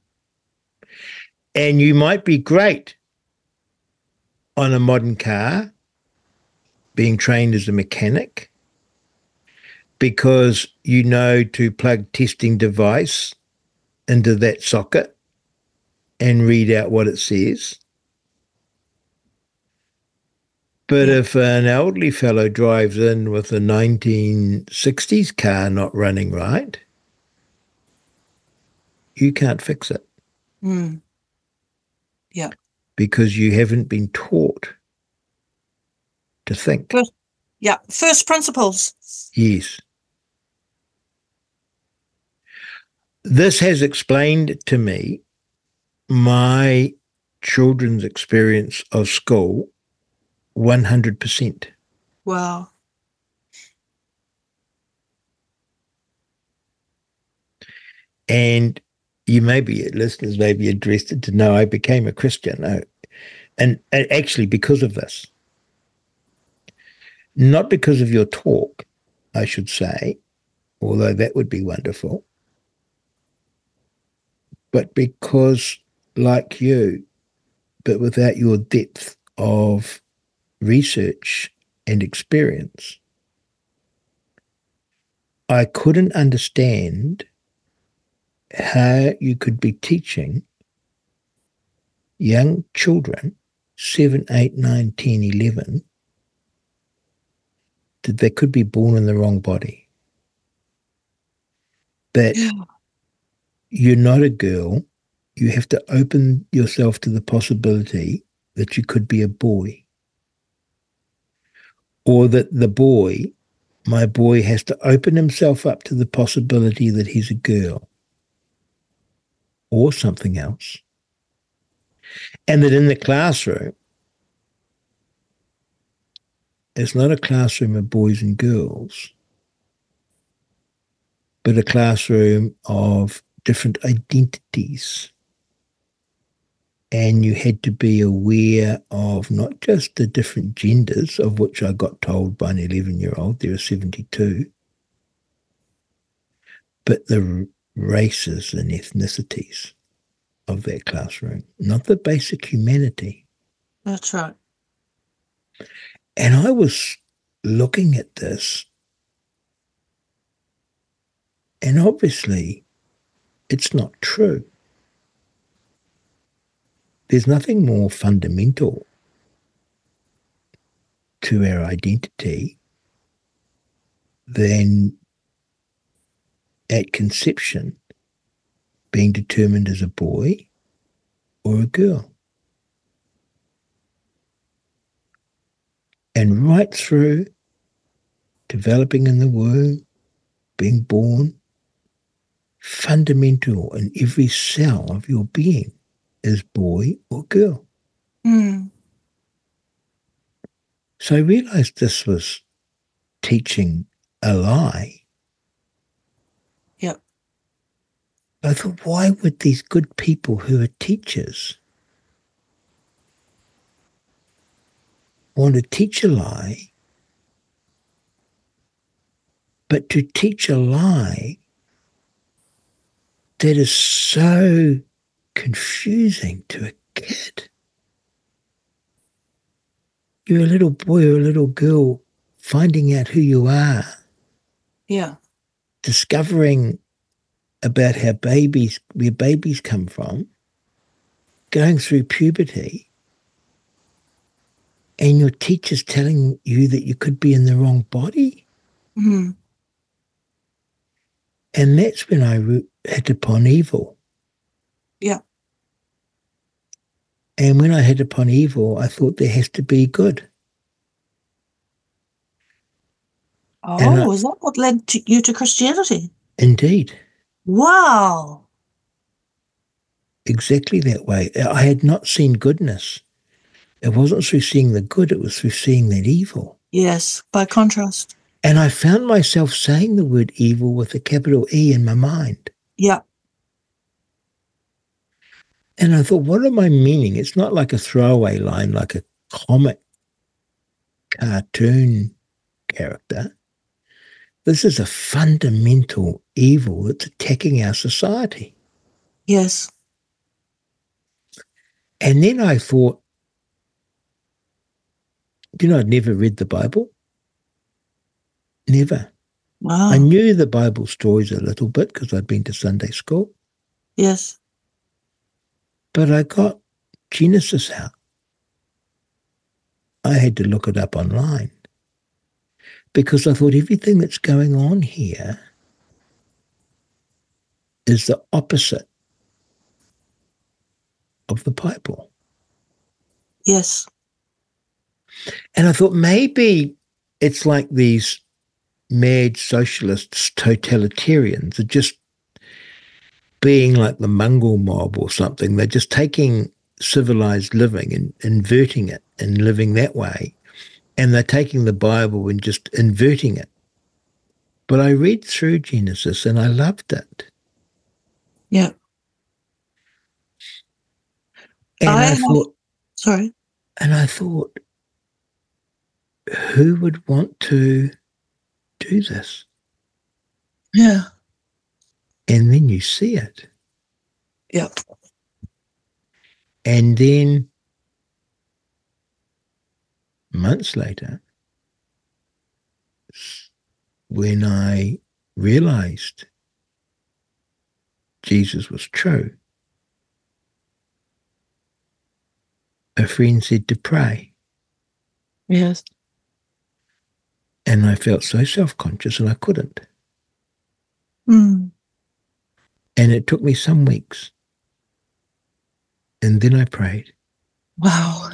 And you might be great on a modern car, being trained as a mechanic, because you know to plug testing device into that socket and read out what it says. But if an elderly fellow drives in with a 1960s car not running right, you can't fix it. Mm. Yeah. Because you haven't been taught to think. First principles. Yes. This has explained to me my children's experience of school 100%. Wow. And listeners may be interested to know I became a Christian. And actually because of this. Not because of your talk, I should say, although that would be wonderful, but because, like you, but without your depth of research and experience, I couldn't understand how you could be teaching young children, 7, 8, 9, 10, 11, that they could be born in the wrong body. That you're not a girl, you have to open yourself to the possibility that you could be a boy. Or that my boy has to open himself up to the possibility that he's a girl or something else. And that in the classroom, it's not a classroom of boys and girls, but a classroom of different identities. And you had to be aware of not just the different genders, of which I got told by an 11-year-old, there are 72, but the races and ethnicities of that classroom, not the basic humanity. That's right. And I was looking at this, and obviously it's not true. There's nothing more fundamental to our identity than at conception being determined as a boy or a girl. And right through developing in the womb, being born, fundamental in every cell of your being is boy or girl. Mm. So I realized this was teaching a lie. Yep. I thought, why would these good people who are teachers want to teach a lie, but to teach a lie that is so confusing to a kid? You're a little boy or a little girl finding out who you are. Yeah. Discovering about where babies come from, going through puberty and your teacher's telling you that you could be in the wrong body. Mm. And that's when I hit upon evil. Yeah. And when I hit upon evil, I thought there has to be good. Oh, is that what led you to Christianity? Indeed. Wow. Exactly that way. I had not seen goodness. It wasn't through seeing the good, it was through seeing that evil. Yes, by contrast. And I found myself saying the word evil with a capital E in my mind. Yeah. And I thought, what am I meaning? It's not like a throwaway line, like a comic cartoon character. This is a fundamental evil that's attacking our society. Yes. And then I thought, I'd never read the Bible. Never. Wow. I knew the Bible stories a little bit because I'd been to Sunday school. Yes. But I got Genesis out. I had to look it up online because I thought everything that's going on here is the opposite of the Bible. Yes. And I thought maybe it's like these mad socialists, totalitarians, are just being like the Mongol mob or something. They're just taking civilized living and inverting it and living that way. And they're taking the Bible and just inverting it. But I read through Genesis and I loved it. Yeah. And I thought, sorry. And I thought, who would want to do this? Yeah. And then you see it. Yep. And then months later, when I realized Jesus was true, a friend said to pray. Yes. And I felt so self-conscious and I couldn't. Mm. And it took me some weeks. And then I prayed. Wow.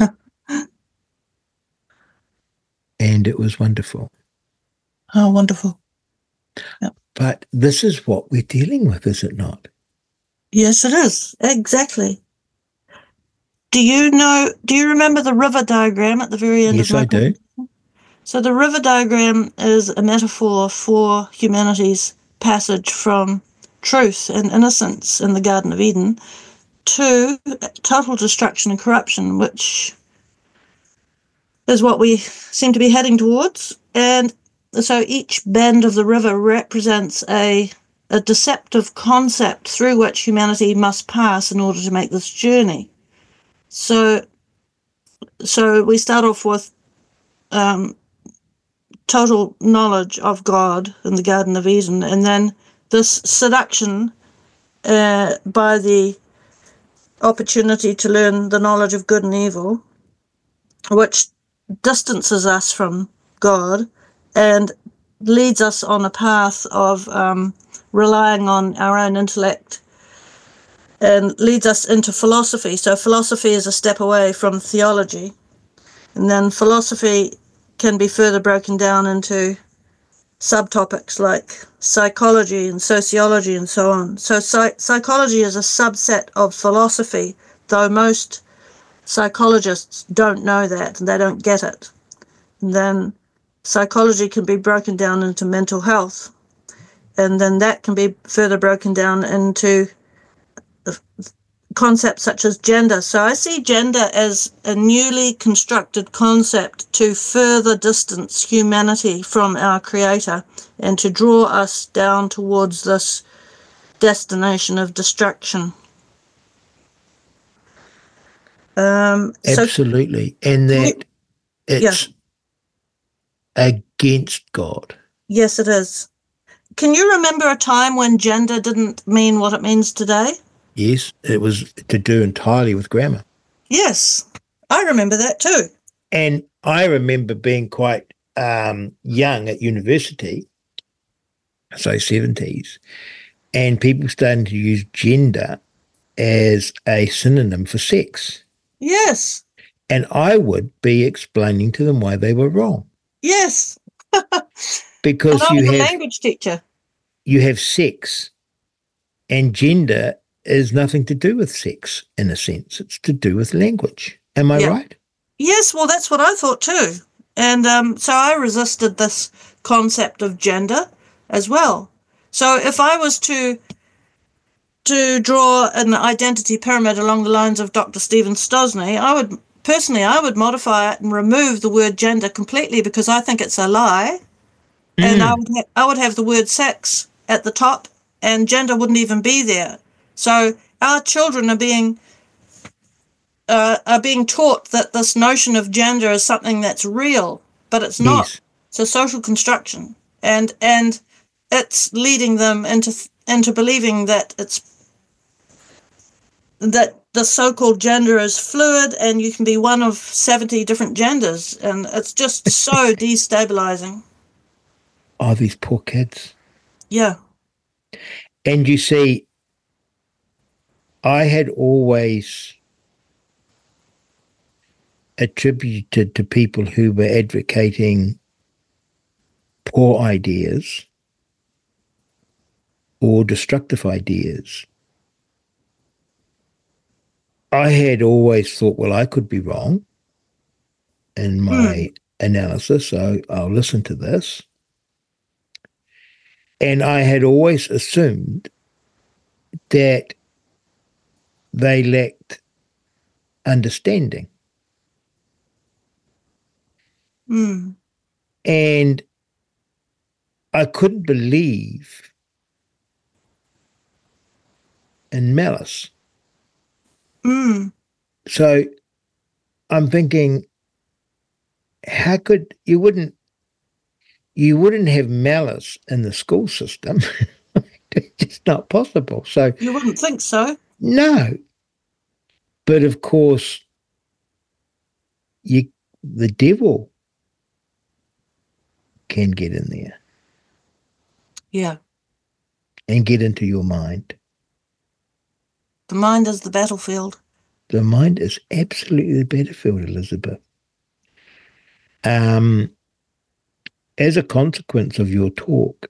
And it was wonderful. Oh, wonderful. Yep. But this is what we're dealing with, is it not? Yes, it is. Exactly. Do you remember the river diagram at the very end of my Yes, I do. So the river diagram is a metaphor for humanity's passage from truth and innocence in the Garden of Eden to total destruction and corruption, which is what we seem to be heading towards. And so each bend of the river represents a deceptive concept through which humanity must pass in order to make this journey. So we start off with total knowledge of God in the Garden of Eden, and then this seduction by the opportunity to learn the knowledge of good and evil, which distances us from God and leads us on a path of relying on our own intellect and leads us into philosophy. So philosophy is a step away from theology. And then philosophy can be further broken down into subtopics like psychology and sociology and so on. So psychology is a subset of philosophy, though most psychologists don't know that and they don't get it. And then psychology can be broken down into mental health, and then that can be further broken down into concepts such as gender. So I see gender as a newly constructed concept to further distance humanity from our Creator and to draw us down towards this destination of destruction. Absolutely. And that it's against God. Yes, it is. Can you remember a time when gender didn't mean what it means today? Yes, it was to do entirely with grammar. Yes, I remember that too. And I remember being quite young at university, so 70s, and people starting to use gender as a synonym for sex. Yes, And I would be explaining to them why they were wrong. yes. And Because I was a language teacher. you have sex, and gender is nothing to do with sex in a sense. It's to do with language. Am I Yeah. right? Yes, well, that's what I thought too. And so I resisted this concept of gender as well. So if I was to draw an identity pyramid along the lines of Dr. Stephen Stosny, I would modify it and remove the word gender completely because I think it's a lie. And I would have the word sex at the top, and gender wouldn't even be there. So our children are being taught that this notion of gender is something that's real, but it's not. Yes. It's a social construction, and it's leading them into believing that the so-called gender is fluid, and you can be one of 70 different genders, and it's just so destabilizing. Oh, these poor kids. Yeah. And you see, I had always attributed to people who were advocating poor ideas or destructive ideas. I had always thought, well, I could be wrong in my analysis, so I'll listen to this. And I had always assumed that they lacked understanding. And I couldn't believe in malice. So I'm thinking, how could you wouldn't have malice in the school system? It's just not possible. So You wouldn't think so. no. But of course, the devil can get in there Yeah. and get into your mind. The mind is the battlefield. The mind is absolutely the battlefield, Elizabeth. As a consequence of your talk,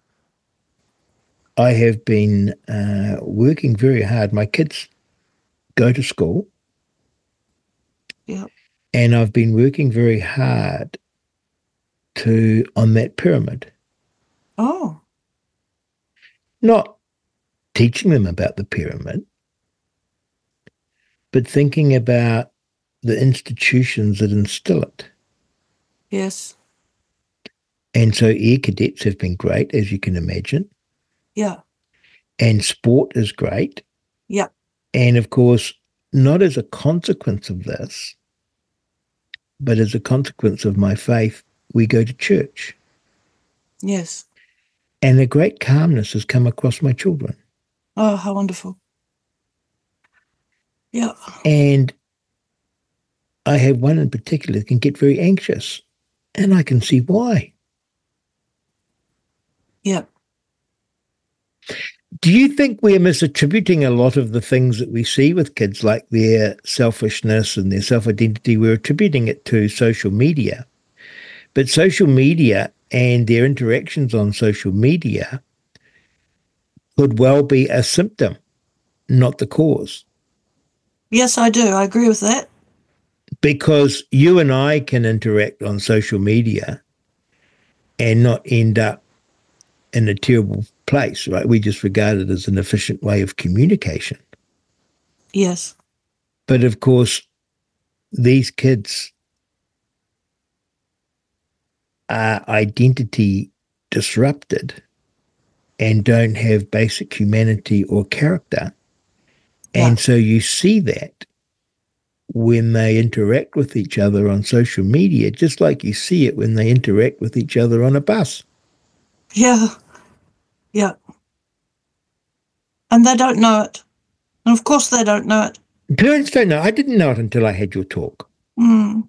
I have been working very hard. My kids go to school. Yeah. And I've been working very hard on that pyramid. Oh. Not teaching them about the pyramid, but thinking about the institutions that instill it. Yes. And so Air Cadets have been great, as you can imagine. Yeah. And sport is great. Yeah. And of course, not as a consequence of this, but as a consequence of my faith, we go to church. Yes. And a great calmness has come across my children. Oh, how wonderful. Yeah. And I have one in particular that can get very anxious, and I can see why. Yeah. Do you think we're misattributing a lot of the things that we see with kids, like their selfishness and their self-identity? We're attributing it to social media. But social media and their interactions on social media could well be a symptom, not the cause. Yes, I do. I agree with that. Because you and I can interact on social media and not end up in a terrible place, right? We just regard it as an efficient way of communication. Yes. But of course, these kids are identity disrupted and don't have basic humanity or character. Yeah. And so you see that when they interact with each other on social media, just like you see it when they interact with each other on a bus. Yeah. Yeah. And they don't know it. And of course they don't know it. Parents don't know. I didn't know it until I had your talk. Mm.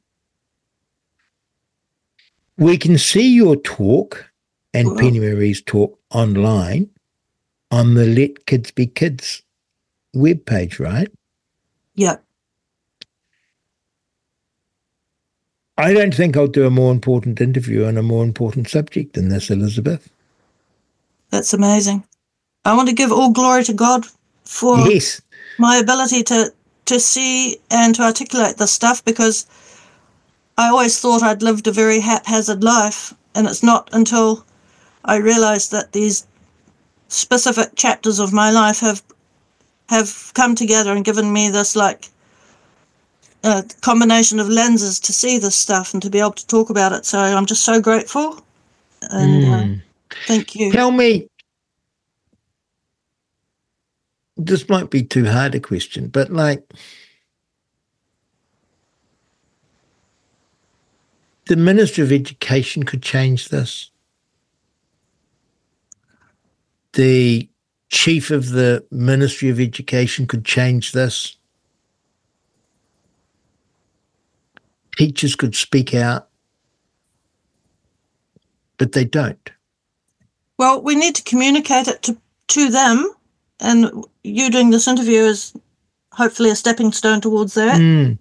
We can see your talk and Well. Penny Marie's talk online on the Let Kids Be Kids webpage, right? Yeah. I don't think I'll do a more important interview on a more important subject than this, Elizabeth. That's amazing. I want to give all glory to God for Yes. my ability to see and to articulate this stuff, because I always thought I'd lived a very haphazard life, and it's not until I realised that these specific chapters of my life have come together and given me this combination of lenses to see this stuff and to be able to talk about it. So I'm just so grateful, and thank you. Tell me, this might be too hard a question, but the Minister of Education could change this. The Chief of the Ministry of Education could change this. Teachers could speak out, but they don't. Well, we need to communicate it to them, and you doing this interview is hopefully a stepping stone towards that, in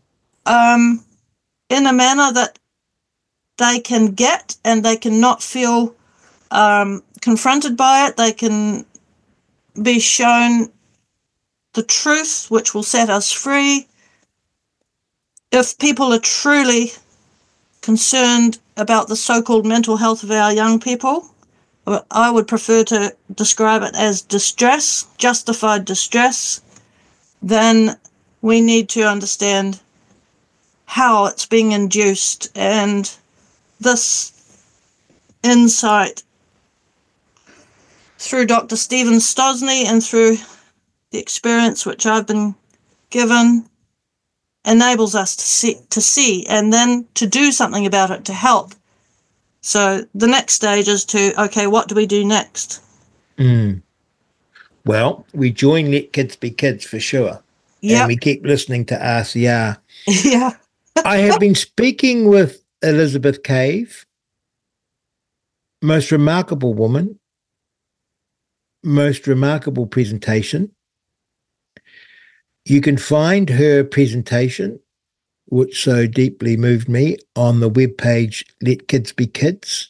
a manner that they can get, and they can not feel confronted by it. They can be shown the truth, which will set us free. If people are truly concerned about the so-called mental health of our young people, I would prefer to describe it as distress, justified distress, then we need to understand how it's being induced. And this insight through Dr. Stephen Stosny and through the experience which I've been given enables us to see and then to do something about it, to help. So the next stage is okay, what do we do next? Well, we join Let Kids Be Kids for sure. Yeah. And we keep listening to RCR. Yeah. I have been speaking with Elizabeth Cave, most remarkable woman, most remarkable presentation. You can find her presentation, which so deeply moved me, on the webpage Let Kids Be Kids.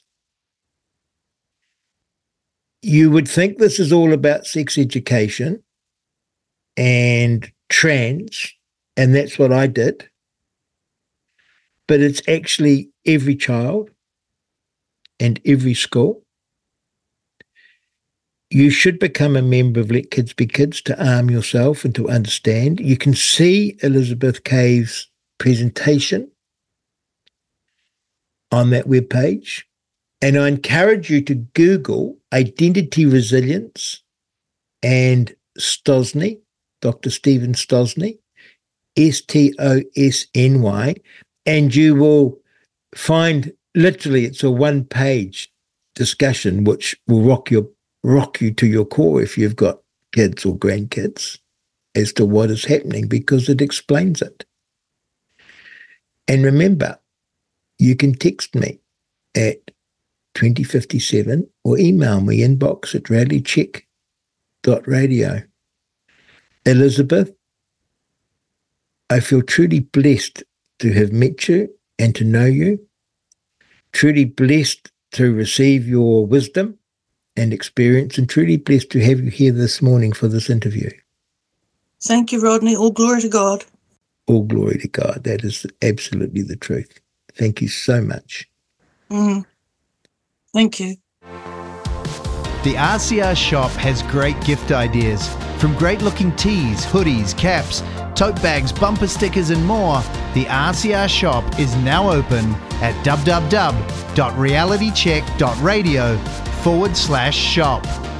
You would think this is all about sex education and trans, and that's what I did. But it's actually every child and every school. You should become a member of Let Kids Be Kids to arm yourself and to understand. You can see Elizabeth Cave's presentation on that webpage. And I encourage you to Google identity resilience and Stosny, Dr. Stephen Stosny, Stosny, and you will find literally it's a one-page discussion which will rock you to your core if you've got kids or grandkids as to what is happening, because it explains it. And remember, you can text me at 2057 or email me inbox at radleycheck.radio. Elizabeth, I feel truly blessed to have met you and to know you, truly blessed to receive your wisdom and experience, and truly blessed to have you here this morning for this interview. Thank you, Rodney. All glory to God. All glory to God. That is absolutely the truth. Thank you so much. Thank you. The RCR shop has great gift ideas. From great-looking tees, hoodies, caps, tote bags, bumper stickers and more, the RCR shop is now open at www.realitycheck.radio/shop.